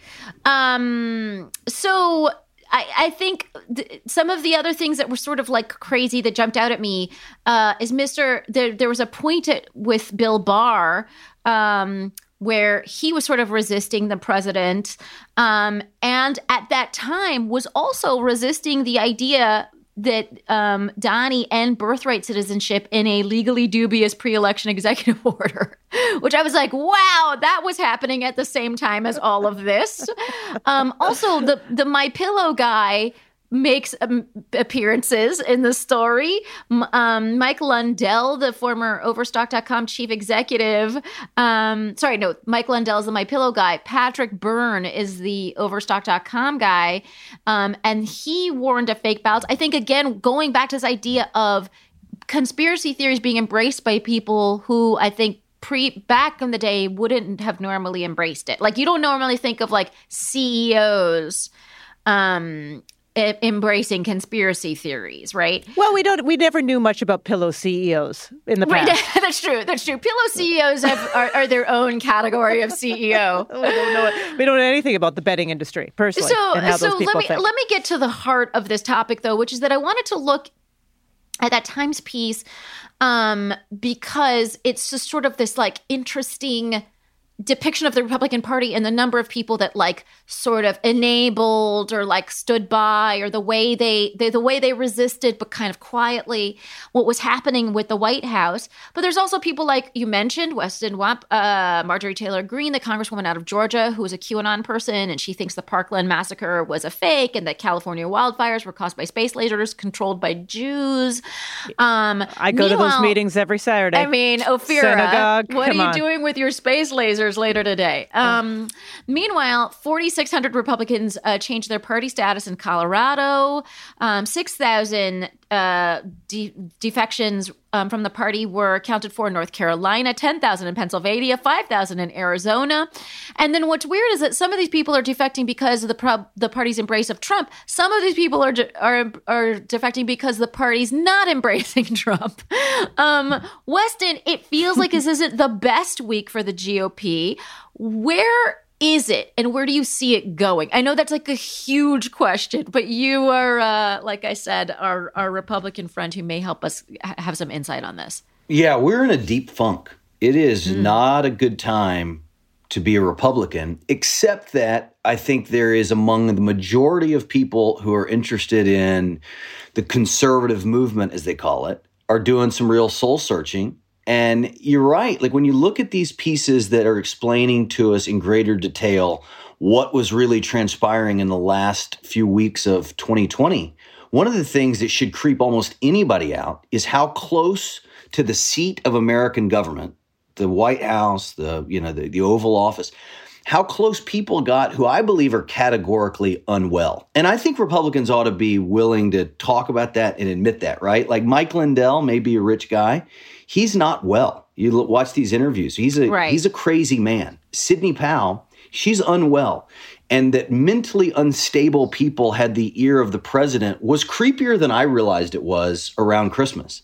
Um, so I, I think th- some of the other things that were sort of like crazy that jumped out at me uh, is Mister There, there was a point at, with Bill Barr um, where he was sort of resisting the president, um, and at that time was also resisting the idea that um, Donnie end birthright citizenship in a legally dubious pre-election executive order, which I was like, wow, that was happening at the same time as all of this. Um, also, the the My Pillow guy makes um, appearances in the story. M- Um, Mike Lundell, the former Overstock dot com chief executive, um, sorry, no, Mike Lundell is the My Pillow guy. Patrick Byrne is the Overstock dot com guy, um, and he warned of fake ballots. I think, again, going back to this idea of conspiracy theories being embraced by people who I think pre back in the day wouldn't have normally embraced it. Like, you don't normally think of like C E Os um e- embracing conspiracy theories, right? Well, we don't. We never knew much about pillow C E Os in the Right, past. that's true. That's true. Pillow C E Os have, are, are their own category of C E O. we don't know. We don't know anything about the betting industry personally, So, and how so those people let me think. let me get to the heart of this topic, though, which is that I wanted to look at that Times piece um, because it's just sort of this like interesting depiction of the Republican Party and the number of people that like sort of enabled or like stood by, or the way they, they the way they resisted but kind of quietly what was happening with the White House. But there's also people like you mentioned, Weston Wamp, uh, Marjorie Taylor Greene, the congresswoman out of Georgia, who is a QAnon person, and she thinks the Parkland massacre was a fake and that California wildfires were caused by space lasers controlled by Jews. Um, I go to those meanwhile- meetings every Saturday. I mean, Ophira, Synagogue, what are come you on. doing with your space lasers later today? Um, meanwhile, forty-six hundred Republicans uh, changed their party status in Colorado. Um, six thousand uh, de- defections um, from the party were accounted for in North Carolina, ten thousand in Pennsylvania, five thousand in Arizona. And then what's weird is that some of these people are defecting because of the pro- the party's embrace of Trump. Some of these people are de- are are defecting because the party's not embracing Trump. Um, Weston, it feels like this isn't the best week for the G O P. Where is it, and where do you see it going? I know that's like a huge question, but you are, uh, like I said, our our Republican friend who may help us ha- have some insight on this. Yeah, we're in a deep funk. It is Mm. not a good time to be a Republican, except that I think there is among the majority of people who are interested in the conservative movement, as they call it, are doing some real soul searching. And you're right. Like when you look at these pieces that are explaining to us in greater detail what was really transpiring in the last few weeks of twenty twenty, one of the things that should creep almost anybody out is how close to the seat of American government, the White House, the, you know, the, the Oval Office, how close people got who I believe are categorically unwell. And I think Republicans ought to be willing to talk about that and admit that, right? Like Mike Lindell may be a rich guy. He's not well. You look, watch these interviews. He's a right. he's a crazy man. Sidney Powell, she's unwell. And that mentally unstable people had the ear of the president was creepier than I realized it was around Christmas.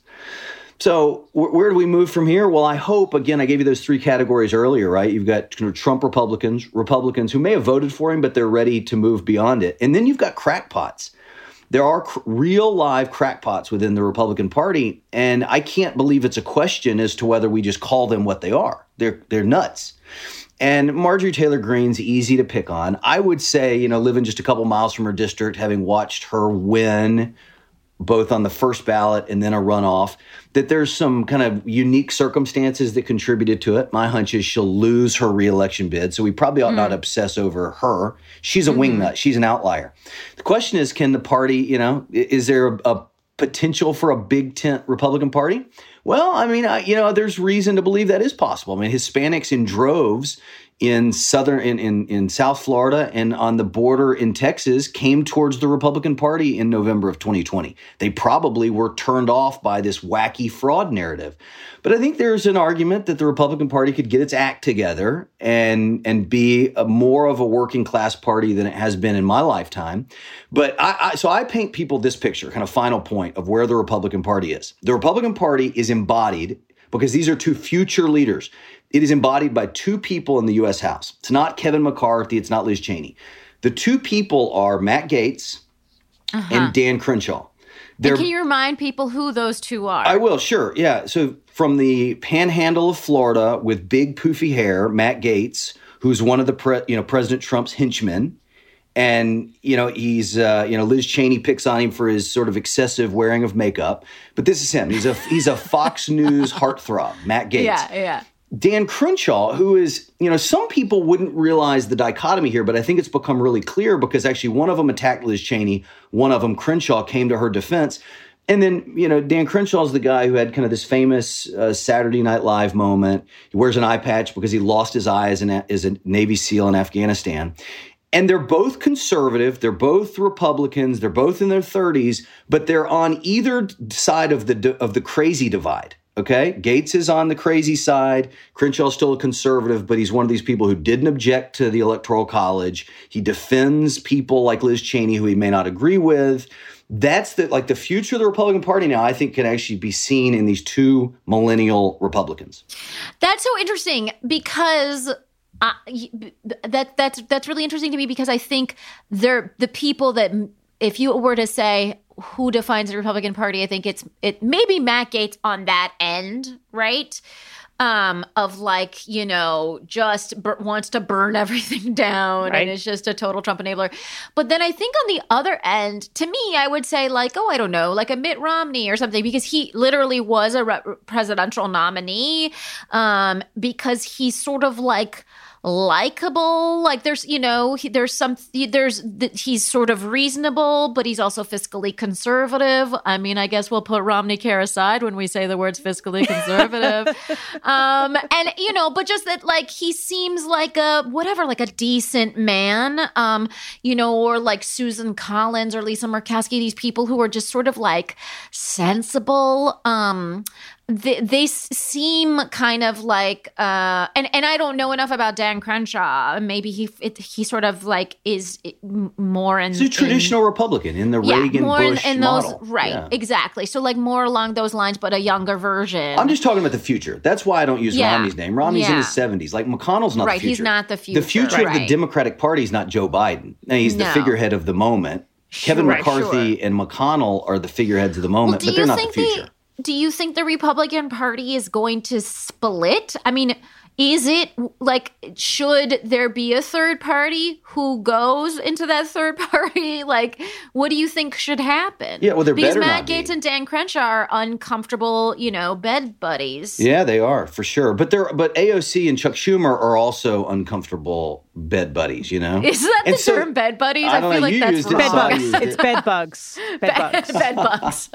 So wh- where do we move from here? Well, I hope, again, I gave you those three categories earlier, right? You've got Trump Republicans, Republicans who may have voted for him, but they're ready to move beyond it. And then you've got crackpots. There are cr- real live crackpots within the Republican Party, and I can't believe it's a question as to whether we just call them what they are. They're they're nuts. And Marjorie Taylor Greene's easy to pick on. I would say, you know, living just a couple miles from her district, having watched her win both on the first ballot and then a runoff, that there's some kind of unique circumstances that contributed to it. My hunch is she'll lose her reelection bid, so we probably ought mm. not obsess over her. She's a mm-hmm. wingnut. She's an outlier. The question is, can the party, you know, is there a, a potential for a big tent Republican Party? Well, I mean, I, you know, there's reason to believe that is possible. I mean, Hispanics in droves in southern in, in in South Florida and on the border in Texas came towards the Republican Party in November of twenty twenty. They probably were turned off by this wacky fraud narrative. But I think there's an argument that the Republican Party could get its act together and and be a more of a working class party than it has been in my lifetime. But I, I so I paint people this picture, kind of final point of where the Republican Party is. The Republican Party is embodied, because these are two future leaders. It is embodied by two people in the U S House. It's not Kevin McCarthy. It's not Liz Cheney. The two people are Matt Gaetz uh-huh. and Dan Crenshaw. And can you remind people who those two are? I will, sure. Yeah. So from the panhandle of Florida with big poofy hair, Matt Gaetz, who's one of the pre- you know President Trump's henchmen. And, you know, he's, uh, you know, Liz Cheney picks on him for his sort of excessive wearing of makeup. But this is him. He's a he's a Fox News heartthrob, Matt Gaetz. Yeah, yeah. Dan Crenshaw, who is, you know, some people wouldn't realize the dichotomy here, but I think it's become really clear because actually one of them attacked Liz Cheney. One of them, Crenshaw, came to her defense. And then, you know, Dan Crenshaw is the guy who had kind of this famous uh, Saturday Night Live moment. He wears an eye patch because he lost his eye as, an, as a Navy SEAL in Afghanistan. And they're both conservative. They're both Republicans. They're both in their thirties, but they're on either side of the of the crazy divide. Okay, Gaetz is on the crazy side. Crenshaw's still a conservative, but he's one of these people who didn't object to the Electoral College. He defends people like Liz Cheney, who he may not agree with. That's the like the future of the Republican Party now, I think, can actually be seen in these two millennial Republicans. That's so interesting because uh, that that's that's really interesting to me because I think they're the people that if you were to say who defines the Republican Party, I think it's it maybe Matt Gaetz on that end, right? Um, of like, you know, just b- wants to burn everything down right. and is just a total Trump enabler. But then I think on the other end, to me, I would say like, oh, I don't know, like a Mitt Romney or something, because he literally was a re- presidential nominee um, because he's sort of like likable, like there's, you know, he, there's some, there's, he's sort of reasonable, but he's also fiscally conservative. I mean, I guess we'll put Romney Care aside when we say the words fiscally conservative. um, and, you know, but just that, like, he seems like a, whatever, like a decent man, um, you know, or like Susan Collins or Lisa Murkowski, these people who are just sort of like sensible, um, They, they seem kind of like, uh, and, and I don't know enough about Dan Crenshaw. Maybe he it, he sort of like is more in. He's a traditional in, Republican in the yeah, Reagan more Bush in, in model. Those, right, yeah. exactly. So like more along those lines, but a younger version. I'm just talking about the future. That's why I don't use yeah. Romney's name. Romney's yeah. in his seventies. Like McConnell's not right, the future. He's not the future. The future right. of the Democratic Party is not Joe Biden. Now, he's no. the figurehead of the moment. Kevin sure, McCarthy sure. and McConnell are the figureheads of the moment, well, but they're not the future. They, Do you think the Republican Party is going to split? I mean, Is it like, should there be a third party? Who goes into that third party? Like, what do you think should happen? Yeah, well, there because better Matt not Gaetz be. and Dan Crenshaw are uncomfortable, you know, bed buddies. Yeah, they are for sure. But they're but A O C and Chuck Schumer are also uncomfortable bed buddies. You know, Is that the And so- term bed buddies? I I, don't feel know, like you that's used it, wrong. Bed so I bugs. used It's it. bed bugs. Bed bugs. Bed bugs.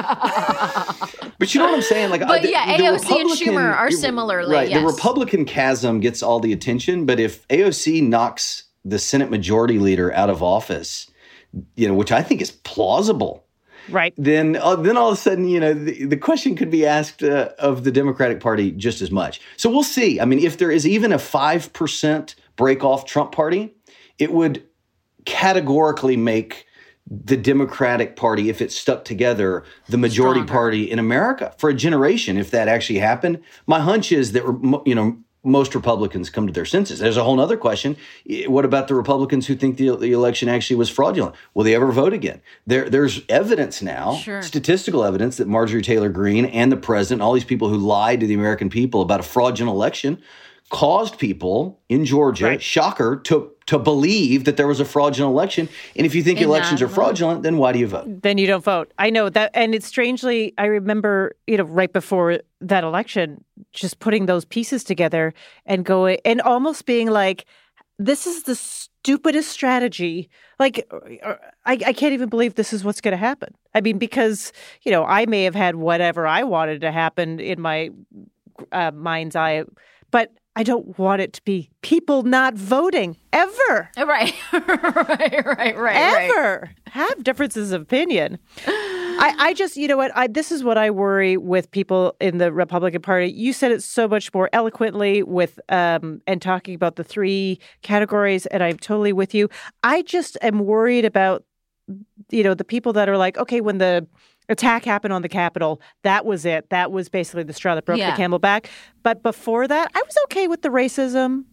But you know what I'm saying? Like, But the- yeah, the A O C and Republican- Schumer are you're- similarly, right. yes. The Republican chasm gets all the attention, but if A O C knocks the Senate Majority Leader out of office, you know, which I think is plausible, Right. then uh, then all of a sudden, you know, the, the question could be asked uh, of the Democratic Party just as much. So we'll see. I mean, if there is even a five percent break off Trump party, it would categorically make the Democratic Party, if it stuck together, the majority Stronger. party in America for a generation. If that actually happened, my hunch is that, you know, most Republicans come to their senses. There's a whole other question. What about the Republicans who think the, the election actually was fraudulent? Will they ever vote again? There, there's evidence now, Sure. statistical evidence, that Marjorie Taylor Greene and the president, all these people who lied to the American people about a fraudulent election, caused people in Georgia, Right. shocker, to to believe that there was a fraudulent election. And if you think And elections not are vote. fraudulent, then why do you vote? Then you don't vote. I know that. And it's strangely, I remember, you know, right before that election, just putting those pieces together and going and almost being like, this is the stupidest strategy. Like, I, I can't even believe this is what's going to happen. I mean, because, you know, I may have had whatever I wanted to happen in my uh, mind's eye, but I don't want it to be people not voting ever. Right, right, right, right. Ever have differences of opinion. I, I just, you know what, I, this is what I worry with people in the Republican Party. You said it so much more eloquently with um, and talking about the three categories, and I'm totally with you. I just am worried about, you know, the people that are like, okay, when the attack happened on the Capitol, that was it. That was basically the straw that broke Yeah. the camel back. But before that, I was okay with the racism.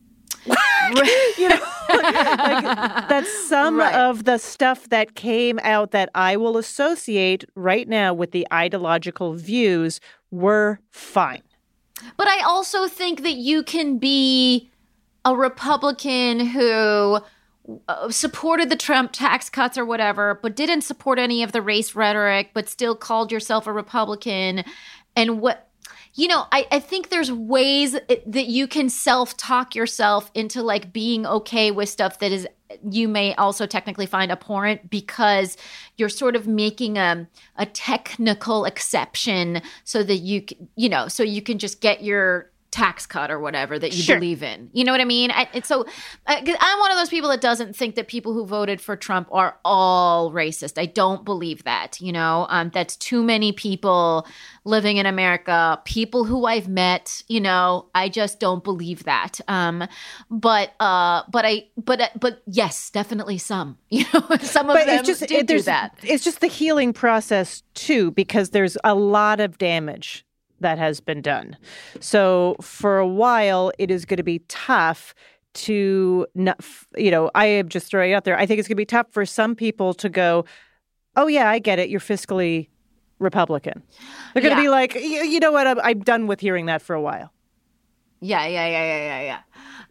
you know, like, that's some Right. of the stuff that came out that I will associate right now with the ideological views were fine. But I also think that you can be a Republican who uh, supported the Trump tax cuts or whatever, but didn't support any of the race rhetoric, but still called yourself a Republican. And what, you know, I, I think there's ways that you can self-talk yourself into like being okay with stuff that is, you may also technically find abhorrent because you're sort of making a, a technical exception so that you, c- you know, so you can just get your tax cut or whatever that you Sure. believe in. You know what I mean? I, it's so I, 'cause I'm one of those people that doesn't think that people who voted for Trump are all racist. I don't believe that, you know, um, that's too many people living in America, people who I've met, you know, I just don't believe that. Um, but, uh, but I, but, uh, but yes, definitely some, you know, some of But them it's just did it, do there's, that. it's just the healing process too, because there's a lot of damage that has been done. So for a while, it is going to be tough to, not, you know, I am just throwing it out there. I think it's going to be tough for some people to go, oh yeah, I get it. You're fiscally Republican. They're going to Yeah. be like, you, you know what? I'm, I'm done with hearing that for a while. Yeah, yeah, yeah, yeah, yeah, yeah.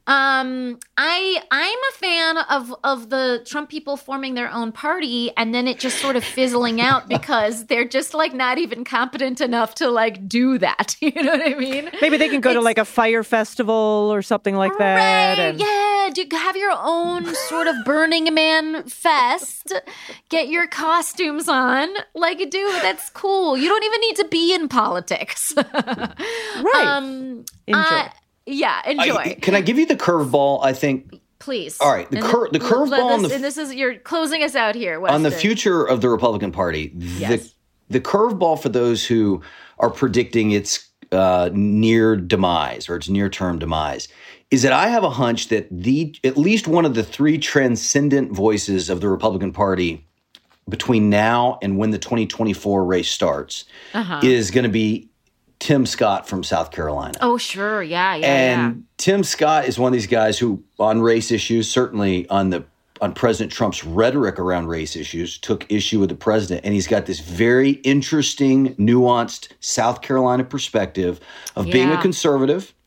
Um, I I'm a fan of of the Trump people forming their own party and then it just sort of fizzling out because they're just like not even competent enough to like do that. You know what I mean? Maybe they can go to It's- like a fire festival or something like that. Right, and- yeah, do have your own sort of Burning Man fest. Get your costumes on, like do that's cool. You don't even need to be in politics. Right. Um, Enjoy. uh, yeah, enjoy. I, can I give you the curveball? I think Please. All right, the And cur- the let curveball on this- the- and this is you're closing us out here, on the Weston. future of the Republican Party, Yes. the the curveball for those who are predicting its uh, near demise or its near term demise is that I have a hunch that the at least one of the three transcendent voices of the Republican Party between now and when the twenty twenty-four race starts Uh-huh. is going to be Tim Scott from South Carolina. Oh, sure. Yeah, yeah, And Tim Scott is one of these guys who, on race issues, certainly on the on President Trump's rhetoric around race issues, took issue with the president. And he's got this very interesting, nuanced South Carolina perspective of being a Yeah. conservative,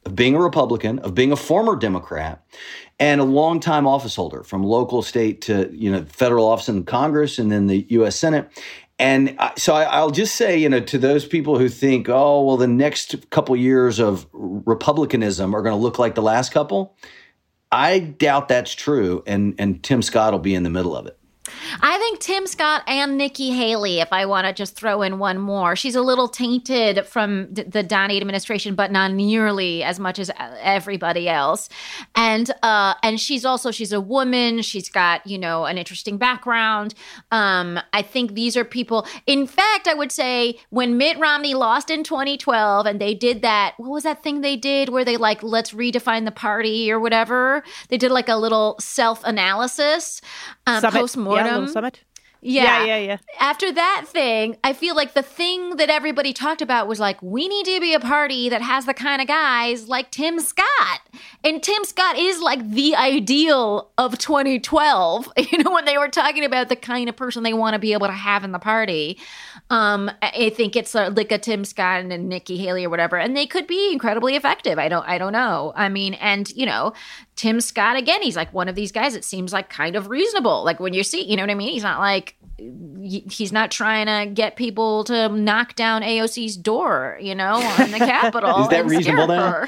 of being a Republican, of being a former Democrat, and a longtime office holder from local, state to, you know, federal office in Congress and then the U S Senate. And I, so I, I'll just say, you know, to those people who think, oh, well, the next couple years of Republicanism are going to look like the last couple, I doubt that's true. And, and Tim Scott will be in the middle of it. I think Tim Scott and Nikki Haley, if I want to just throw in one more. She's a little tainted from the Donnie administration, but not nearly as much as everybody else. And uh, and she's also, she's a woman. She's got, you know, an interesting background. Um, I think these are people. In fact, I would say when Mitt Romney lost in twenty twelve and they did that, what was that thing they did where they like, let's redefine the party or whatever? They did like a little self-analysis, um, post-mortem. Yeah, a little summit. Yeah. yeah, yeah, yeah. After that thing, I feel like the thing that everybody talked about was like, we need to be a party that has the kind of guys like Tim Scott. And Tim Scott is like the ideal of twenty twelve, you know, when they were talking about the kind of person they want to be able to have in the party. Um, I think it's a, like a Tim Scott and a Nikki Haley or whatever, and they could be incredibly effective. I don't, I don't know. I mean, and you know, Tim Scott, again, he's like one of these guys that seems like kind of reasonable. Like when you see, you know what I mean? He's not like, he's not trying to get people to knock down A O C's door, you know, on the Capitol. Is that reasonable then?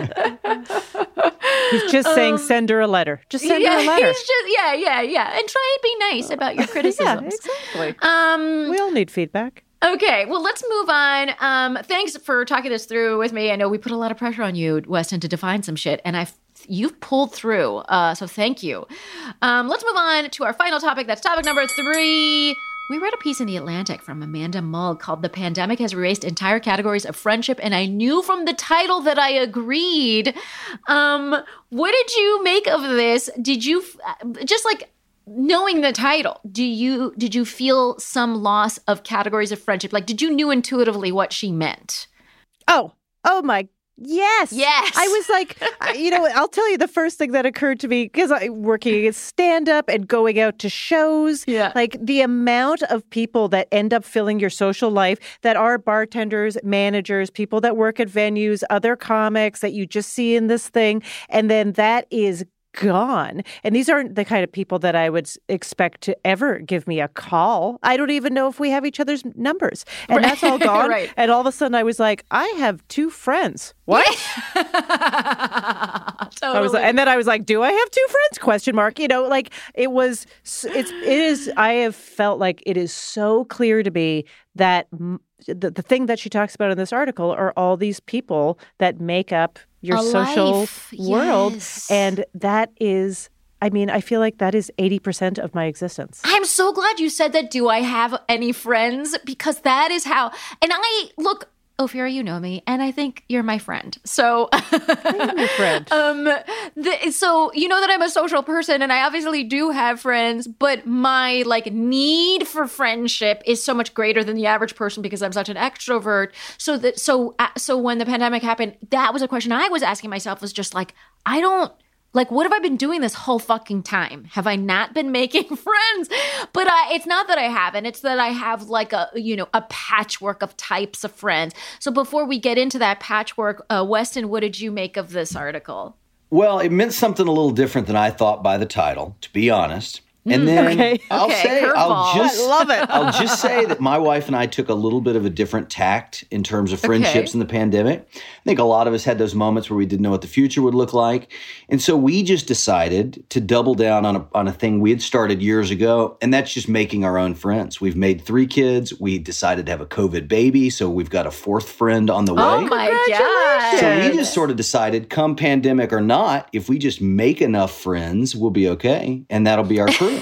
He's just saying, um, send her a letter. Just send yeah, her a letter. He's just, yeah, yeah, yeah. And try and be nice about your criticisms. Yeah, exactly. Um, we all need feedback. Okay, well, let's move on. Um, thanks for talking this through with me. I know we put a lot of pressure on you, Weston, to define some shit, and I've you've pulled through. Uh, so thank you. Um, let's move on to our final topic. That's topic number three. We read a piece in The Atlantic from Amanda Mull called "The Pandemic Has Erased Entire Categories of Friendship," and I knew from the title that I agreed. Um, what did you make of this? Did you just like knowing the title? Do you did you feel some loss of categories of friendship? Like, did you knew intuitively what she meant? Oh, oh my. Yes. Yes. I was like, you know, I'll tell you the first thing that occurred to me, because I'm working as stand-up and going out to shows, yeah. like the amount of people that end up filling your social life that are bartenders, managers, people that work at venues, other comics that you just see in this thing. And then that is gone. And these aren't the kind of people that I would expect to ever give me a call. I don't even know if we have each other's numbers. And right. That's all gone. Right. And all of a sudden I was like, I have two friends. What? Totally. I was, and then I was like, do I have two friends? Question mark. You know, like it was, it's, it is, I have felt like it is so clear to me that the, the thing that she talks about in this article are all these people that make up your a social life. world. Yes. And that is, I mean, I feel like that is eighty percent of my existence. I'm so glad you said that. Do I have any friends? Because that is how, and I, look, Ophira, you know me, and I think you're my friend. So, I'm your friend. um, the, so you know that I'm a social person, and I obviously do have friends, but my like need for friendship is so much greater than the average person because I'm such an extrovert. So that, so, uh, so when the pandemic happened, that was a question I was asking myself. Was just like, I don't. Like, what have I been doing this whole fucking time? Have I not been making friends? But I, it's not that I haven't. It's that I have like a, you know, a patchwork of types of friends. So before we get into that patchwork, uh, Weston, what did you make of this article? Well, it meant something a little different than I thought by the title, to be honest. And then okay. I'll okay, say, curveball. I'll just, I love it. I'll just say that my wife and I took a little bit of a different tact in terms of friendships okay. in the pandemic. I think a lot of us had those moments where we didn't know what the future would look like. And so we just decided to double down on a, on a thing we had started years ago. And that's just making our own friends. We've made three kids. We decided to have a COVID baby. So we've got a fourth friend on the way. Oh my God. So we just sort of decided, come pandemic or not, if we just make enough friends, we'll be okay. And that'll be our crew.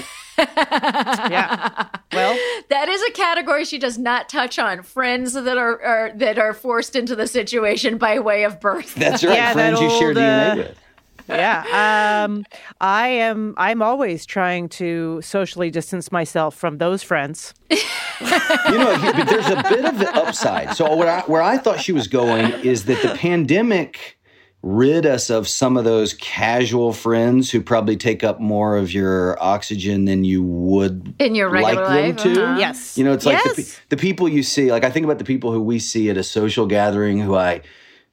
Yeah. Well, that is a category she does not touch on. Friends that are, are that are forced into the situation by way of birth. That's right. Yeah, friends that you share old, D N A uh, with. Yeah. Um, I am I'm always trying to socially distance myself from those friends. You know, but there's a bit of the upside. So where I, where I thought she was going is that the pandemic rid us of some of those casual friends who probably take up more of your oxygen than you would in your regular like life. them to. Uh-huh. Yes. You know, it's like yes. the, the people you see, like I think about the people who we see at a social gathering who I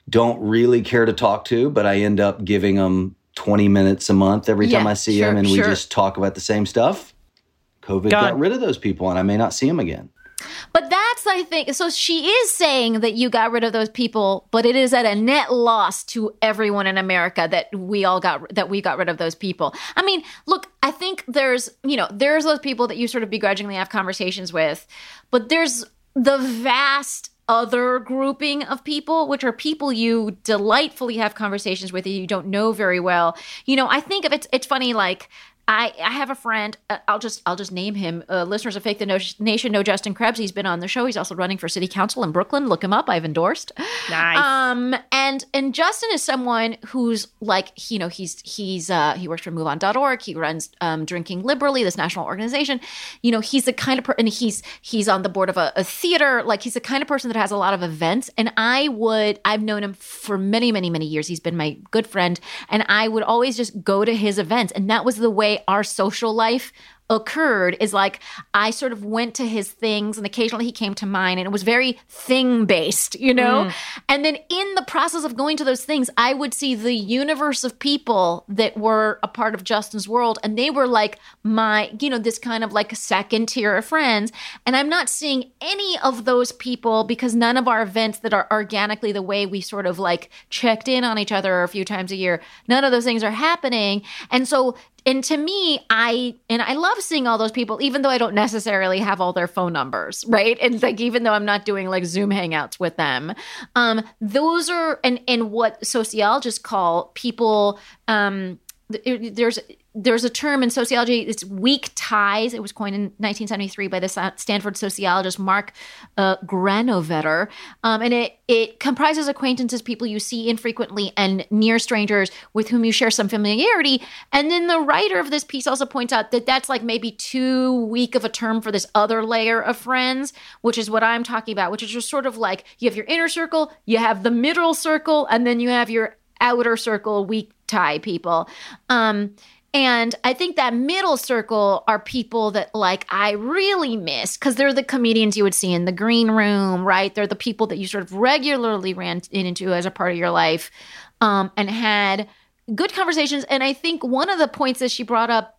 don't really care to talk to, but I end up giving them twenty minutes a month every time Yeah, I see sure, them, and we sure. just talk about the same stuff. COVID Gone. got rid of those people, and I may not see them again. But that's, I think, so she is saying that you got rid of those people, but it is at a net loss to everyone in America that we all got, that we got rid of those people. I mean, look, I think there's, you know, there's those people that you sort of begrudgingly have conversations with, but there's the vast other grouping of people, which are people you delightfully have conversations with that you don't know very well. You know, I think of it, it's funny, like, I, I have a friend, uh, I'll just I'll just name him. Uh, listeners of Fake the no- Nation know Justin Krebs. He's been on the show. He's also running for city council in Brooklyn. Look him up. I've endorsed. Nice. Um, and and Justin is someone who's like, you know, he's he's uh, he works for move on dot org. He runs um, Drinking Liberally, this national organization. You know, he's the kind of person, and he's he's on the board of a, a theater. Like, he's the kind of person that has a lot of events. And I would, I've known him for many, many, many years. He's been my good friend. And I would always just go to his events. And that was the way our social life occurred, is like I sort of went to his things and occasionally he came to mine, and it was very thing based, you know? Mm. And then in the process of going to those things, I would see the universe of people that were a part of Justin's world, and they were like my, you know, this kind of like second tier of friends. And I'm not seeing any of those people because none of our events that are organically the way we sort of like checked in on each other a few times a year, none of those things are happening. And so And to me, I and I love seeing all those people, even though I don't necessarily have all their phone numbers, right? And like, even though I'm not doing like Zoom hangouts with them, um, those are and and what sociologists call people. Um, there's there's a term in sociology. It's weak ties. It was coined in nineteen seventy-three by the Stanford sociologist Mark uh, Granovetter, um, and it it comprises acquaintances, people you see infrequently, and near strangers with whom you share some familiarity. And then the writer of this piece also points out that that's like maybe too weak of a term for this other layer of friends, which is what I'm talking about, which is just sort of like you have your inner circle, you have the middle circle, and then you have your outer circle, weak tie people. Um, And I think that middle circle are people that like I really miss because they're the comedians you would see in the green room, right? They're the people that you sort of regularly ran into as a part of your life, um, and had good conversations. And I think one of the points that she brought up,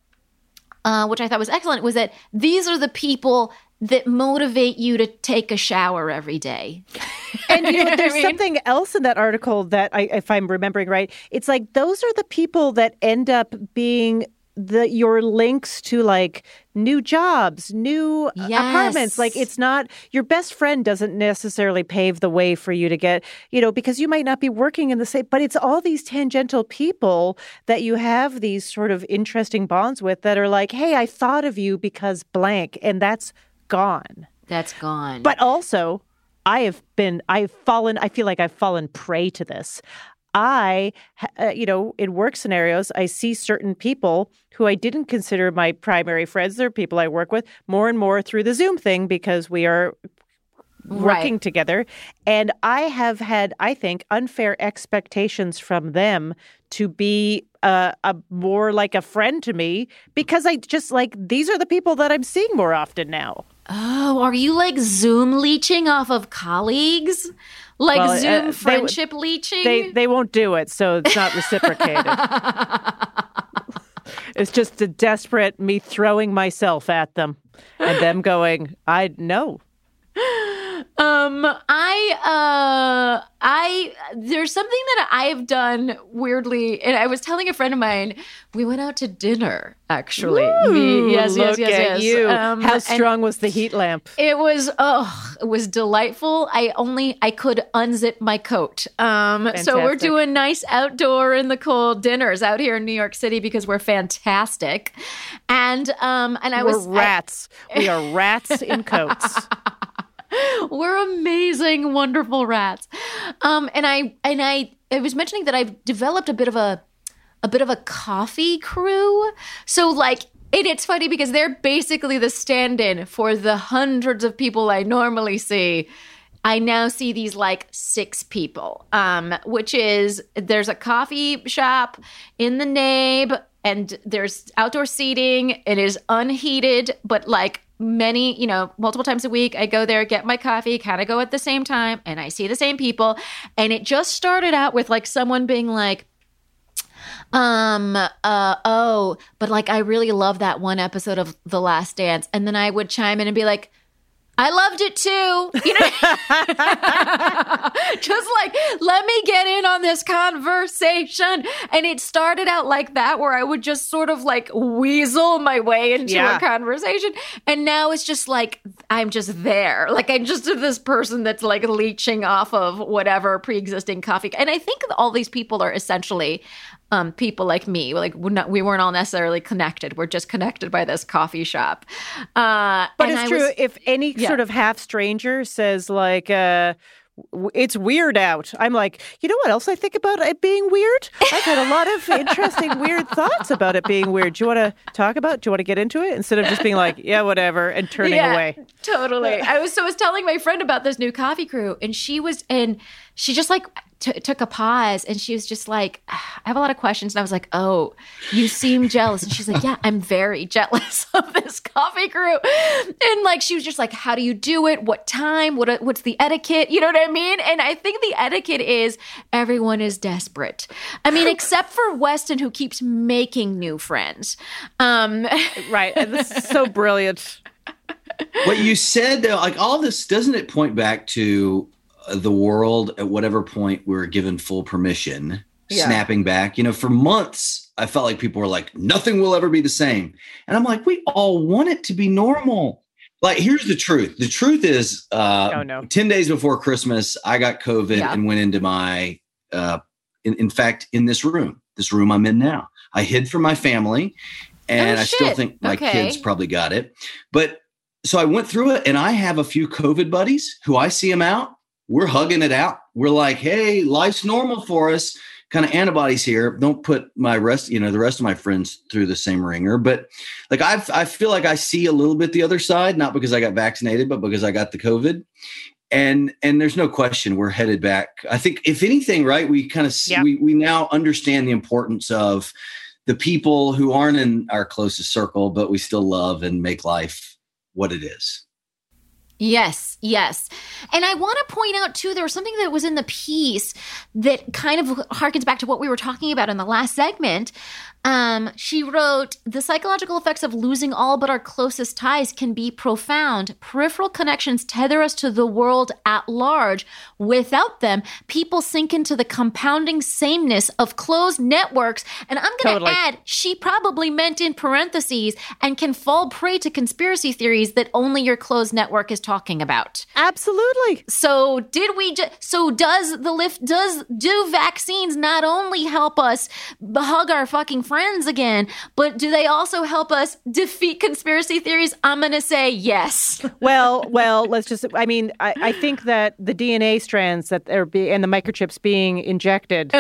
uh, which I thought was excellent, was that these are the people that motivate you to take a shower every day. And you know, there's I mean? something else in that article that, I, if I'm remembering right, it's like those are the people that end up being the your links to like new jobs, new Yes. apartments. Like it's not your best friend doesn't necessarily pave the way for you to get, you know, because you might not be working in the same, but it's all these tangential people that you have these sort of interesting bonds with that are like, hey, I thought of you because blank, and that's gone. That's gone. But also, I have been, I've fallen, I feel like I've fallen prey to this. I, uh, you know, in work scenarios, I see certain people who I didn't consider my primary friends. They're people I work with more and more through the Zoom thing because we are working right. together. And I have had, I think, unfair expectations from them to be uh, a more like a friend to me because I just like, these are the people that I'm seeing more often now. Oh, are you like Zoom leeching off of colleagues? Like Well, uh, Zoom they- friendship leeching? They they won't do it, so it's not reciprocated. It's just a desperate me throwing myself at them and them going, I know. Um, I, uh, I, there's something that I've done weirdly, and I was telling a friend of mine, we went out to dinner, actually. Ooh, Me- yes, yes, look yes, at yes. you. Um, How and strong was the heat lamp? It was, oh, it was delightful. I only, I could unzip my coat. Um, so we're Fantastic. doing nice outdoor in the cold dinners out here in New York City because we're fantastic. And, um, and I We're was, I- rats. we are rats in coats. We're amazing, wonderful rats. Um, and I and I, I was mentioning that I've developed a bit of a a bit of a coffee crew. So like, and it's funny because they're basically the stand-in for the hundreds of people I normally see. I now see these like six people, um, which is there's a coffee shop in the N A B. And there's outdoor seating. It is unheated, but like many, you know, multiple times a week. I go there, get my coffee, kind of go at the same time, and I see the same people. And it just started out with like someone being like, um, uh, oh, but like, I really love that one episode of The Last Dance. And then I would chime in and be like, I loved it too. You know, just like, let me get in on this conversation. And it started out like that, where I would just sort of like weasel my way into Yeah. a conversation. And now it's just like, I'm just there. Like, I'm just this person that's like leeching off of whatever pre-existing coffee. And I think all these people are essentially Um, people like me. Like we're not, we weren't all necessarily connected. We're just connected by this coffee shop. Uh, But and it's I true. was- if any Yeah. sort of half stranger says like, uh, w- it's weird out, I'm like, you know what else I think about it being weird? I've had a lot of interesting, weird thoughts about it being weird. Do you want to talk about it? Do you want to get into it? Instead of just being like, yeah, whatever, and turning yeah, away. Totally. I was so I was telling my friend about this new coffee crew, and she was, and she just like t- took a pause, and she was just like, I have a lot of questions. And I was like, oh, you seem jealous. And she's like, yeah, I'm very jealous of this coffee crew. And like, she was just like, how do you do it? What time? What what's the etiquette? You know what I mean? And I think the etiquette is everyone is desperate. I mean, except for Weston, who keeps making new friends. Um, Right. And this is so brilliant. What you said, though, like all this, doesn't it point back to uh, the world at whatever point we're given full permission, Yeah. snapping back? You know, for months, I felt like people were like, nothing will ever be the same. And I'm like, we all want it to be normal. Like, here's the truth. The truth is, uh, Oh, no. ten days before Christmas, I got COVID Yeah. and went into my, uh, in, in fact, in this room, this room I'm in now. I hid from my family, and Oh, I still shit. think my Okay. kids probably got it. But so I went through it, and I have a few COVID buddies who I see them out. We're hugging it out. We're like, hey, life's normal for us. Kind of antibodies here. Don't put my rest, you know, the rest of my friends through the same ringer. But like, I I feel like I see a little bit the other side, not because I got vaccinated, but because I got the COVID. And and there's no question we're headed back. I think if anything, right, we kind of Yeah. we we now understand the importance of the people who aren't in our closest circle, but we still love and make life what it is. Yes, yes. And I want to point out, too, there was something that was in the piece that kind of harkens back to what we were talking about in the last segment. Um, she wrote, the psychological effects of losing all but our closest ties can be profound. Peripheral connections tether us to the world at large. Without them, people sink into the compounding sameness of closed networks. And I'm going to Totally. add, she probably meant in parentheses, and can fall prey to conspiracy theories that only your closed network is talking about. Absolutely. So did we ju- so does the lift does do vaccines not only help us b- hug our fucking friends again, but do they also help us defeat conspiracy theories? I'm going to say yes. Well, well, let's just, I mean, I, I think that the D N A strands that are be, and the microchips being injected.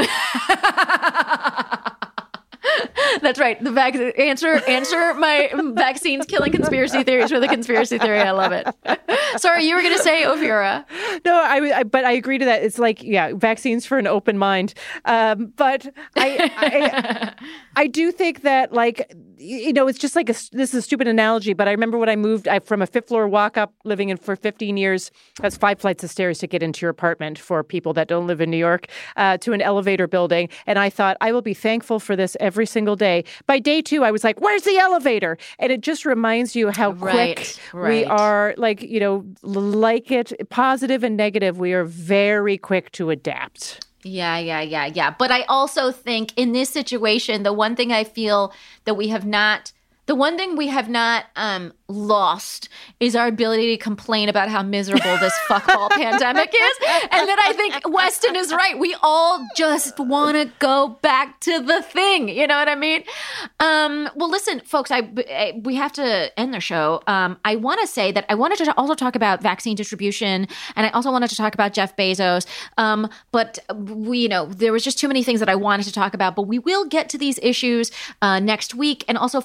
That's right. The vac- answer answer my vaccines killing conspiracy theories with a conspiracy theory. I love it. Sorry, you were going to say Ophira. No, I, I, but I agree to that. It's like, yeah, vaccines for an open mind. Um, but I, I, I do think that, like, you know, it's just like a, this is a stupid analogy, but I remember when I moved I, from a fifth floor walk up, living in for fifteen years, that's five flights of stairs to get into your apartment for people that don't live in New York, uh, to an elevator building. And I thought, I will be thankful for this every single day. By day two, I was like, where's the elevator? And it just reminds you how Right, quick right. we are, like, you know, like it, positive and negative, we are very quick to adapt. Yeah, yeah, yeah, yeah. But I also think in this situation, the one thing I feel that we have not, the one thing we have not um, lost is our ability to complain about how miserable this fuckball pandemic is. And then I think Weston is right. We all just want to go back to the thing. You know what I mean? Um, well, listen, folks, I, I we have to end the show. Um, I want to say that I wanted to also talk about vaccine distribution, and I also wanted to talk about Jeff Bezos. Um, but we, you know, there was just too many things that I wanted to talk about. But we will get to these issues uh, next week. And also follow me on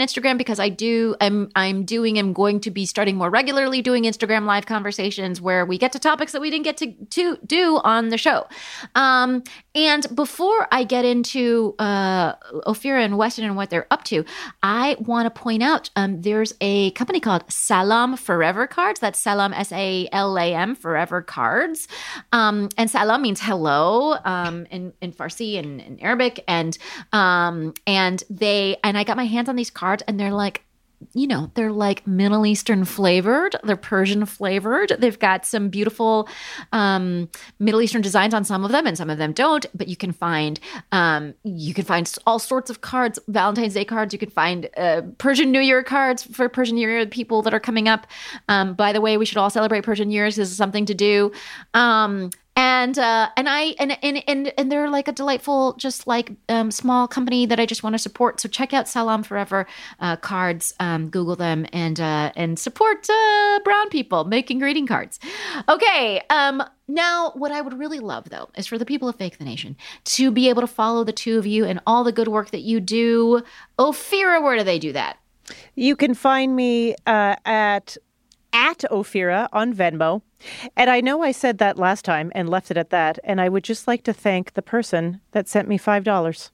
Instagram because I do, I'm, I'm doing, I'm going to be starting more regularly doing Instagram live conversations where we get to topics that we didn't get to, to do on the show. Um, and before I get into uh, Ophira and Weston and what they're up to, I want to point out um, there's a company called Salam Forever Cards. That's Salam, S A L A M, Forever Cards. Um, and Salam means hello um, in, in Farsi and in Arabic. And um, and they and I got my hands on these cards, and they're like, you know, they're like Middle Eastern flavored. They're Persian flavored. They've got some beautiful um, Middle Eastern designs on some of them, and some of them don't. But you can find um, you can find all sorts of cards, Valentine's Day cards. You can find uh, Persian New Year cards for Persian New Year people that are coming up. Um, by the way, we should all celebrate Persian New Year's. This is something to do. Um, And uh, and I and, and and and they're like a delightful, just like um, small company that I just want to support. So check out Salam Forever uh, cards. Um, Google them and uh, and support uh, brown people making greeting cards. Okay. Um, now, what I would really love though is for the people of Fake the Nation to be able to follow the two of you and all the good work that you do. Ophira, where do they do that? You can find me uh, at at Ophira on Venmo. And I know I said that last time and left it at that. And I would just like to thank the person that sent me five dollars.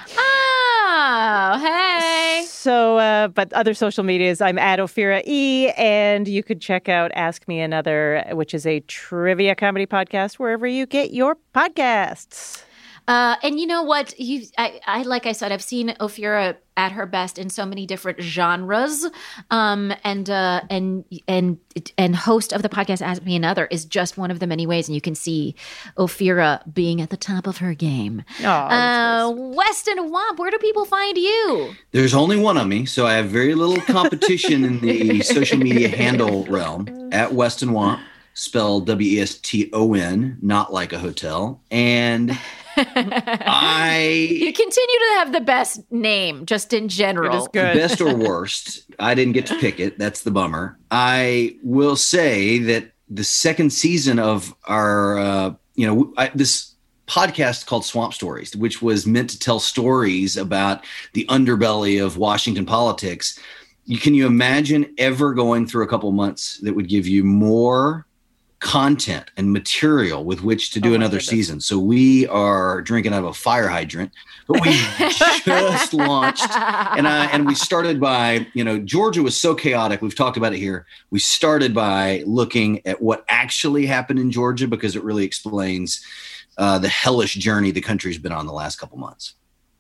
Oh, hey. So, uh, but other social medias, I'm at Ophira E. And you could check out Ask Me Another, which is a trivia comedy podcast, wherever you get your podcasts. Uh, and you know what? You, I, I, like I said, I've seen Ophira at her best in so many different genres. Um, and uh, and and and host of the podcast Ask Me Another is just one of the many ways, and you can see Ophira being at the top of her game. Oh, uh, Weston Womp, where do people find you? There's only one of me, so I have very little competition in the social media handle realm. At Weston Womp, spelled W E S T O N, not like a hotel. And I you continue to have the best name, just in general. It is good. Best or worst, I didn't get to pick it. That's the bummer. I will say that the second season of our, uh, you know, I, this podcast called Swamp Stories, which was meant to tell stories about the underbelly of Washington politics. You, can you imagine ever going through a couple months that would give you more content and material with which to do oh another goodness. season? So we are drinking out of a fire hydrant, but we just launched, and I, and we started by, you know, Georgia was so chaotic. We've talked about it here. We started by looking at what actually happened in Georgia, because it really explains uh, the hellish journey the country's been on the last couple months.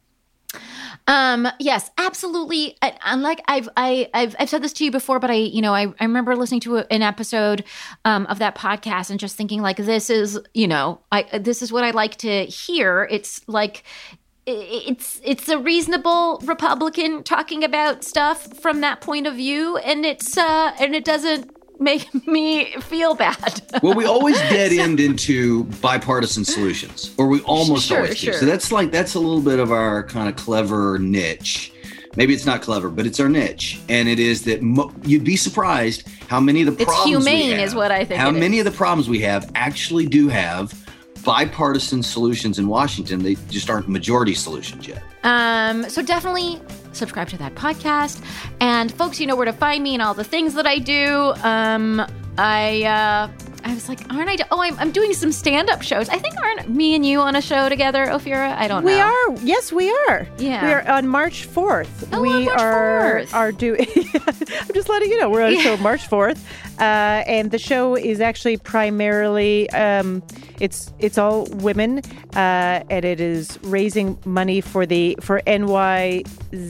Um, yes, absolutely. And like I've, I, I've, I've said this to you before, but I, you know, I, I remember listening to a, an episode, um, of that podcast and just thinking like, this is, you know, I, this is what I like to hear. It's like, it's, it's a reasonable Republican talking about stuff from that point of view. And it's, uh, and it doesn't make me feel bad. Well, we always dead end into bipartisan solutions, or we almost sure, always sure. do. So that's like, that's a little bit of our kind of clever niche. Maybe it's not clever, but it's our niche. And it is that mo- you'd be surprised how many of the it's problems humane we have, is what I think. How it many is. of the problems we have actually do have bipartisan solutions in Washington. They just aren't majority solutions yet. Um, so definitely subscribe to that podcast. And folks, you know where to find me and all the things that I do. Um, I uh, I was like, aren't I? Do- oh, I'm, I'm doing some stand-up shows. I think aren't me and you on a show together, Ophira? I don't know. We are. Yes, we are. Yeah. We are on March fourth. Oh, we on March are fourth. are doing. I'm just letting you know we're on a show March fourth, uh, and the show is actually primarily um, it's it's all women, uh, and it is raising money for the for N Y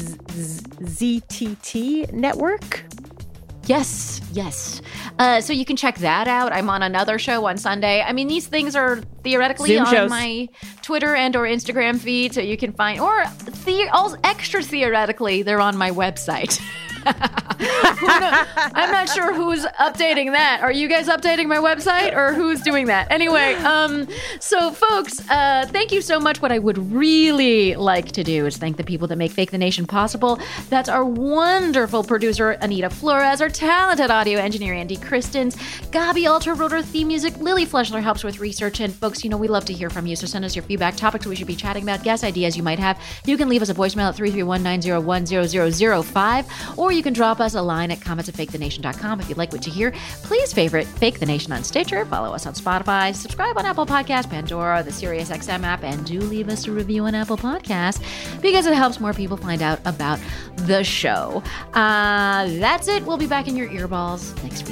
Z T T network. Yes, yes. Uh, so you can check that out. I'm on another show on Sunday. I mean, these things are theoretically Zoom on shows. my Twitter and or Instagram feed, so you can find, or the, all extra theoretically, they're on my website. I'm not sure who's updating that. Are you guys updating my website or who's doing that? Anyway, um, so folks, uh, thank you so much. What I would really like to do is thank the people that make Fake the Nation possible. That's our wonderful producer, Anita Flores, our talented audio engineer, Andy Christens, Gabi Alter wrote our theme music, Lily Fleshler helps with research, and folks, you know, we love to hear from you, so send us your feedback, topics we should be chatting about, guest ideas you might have. You can leave us a voicemail at three three one, nine zero one, zero zero zero five, or you can drop us a line at comments at fake the nation dot com. If you like what you hear, please favorite Fake the Nation on Stitcher, follow us on Spotify, subscribe on Apple Podcasts, Pandora, the SiriusXM app, and do leave us a review on Apple Podcasts because it helps more people find out about the show. Uh, that's it. We'll be back in your earballs next week.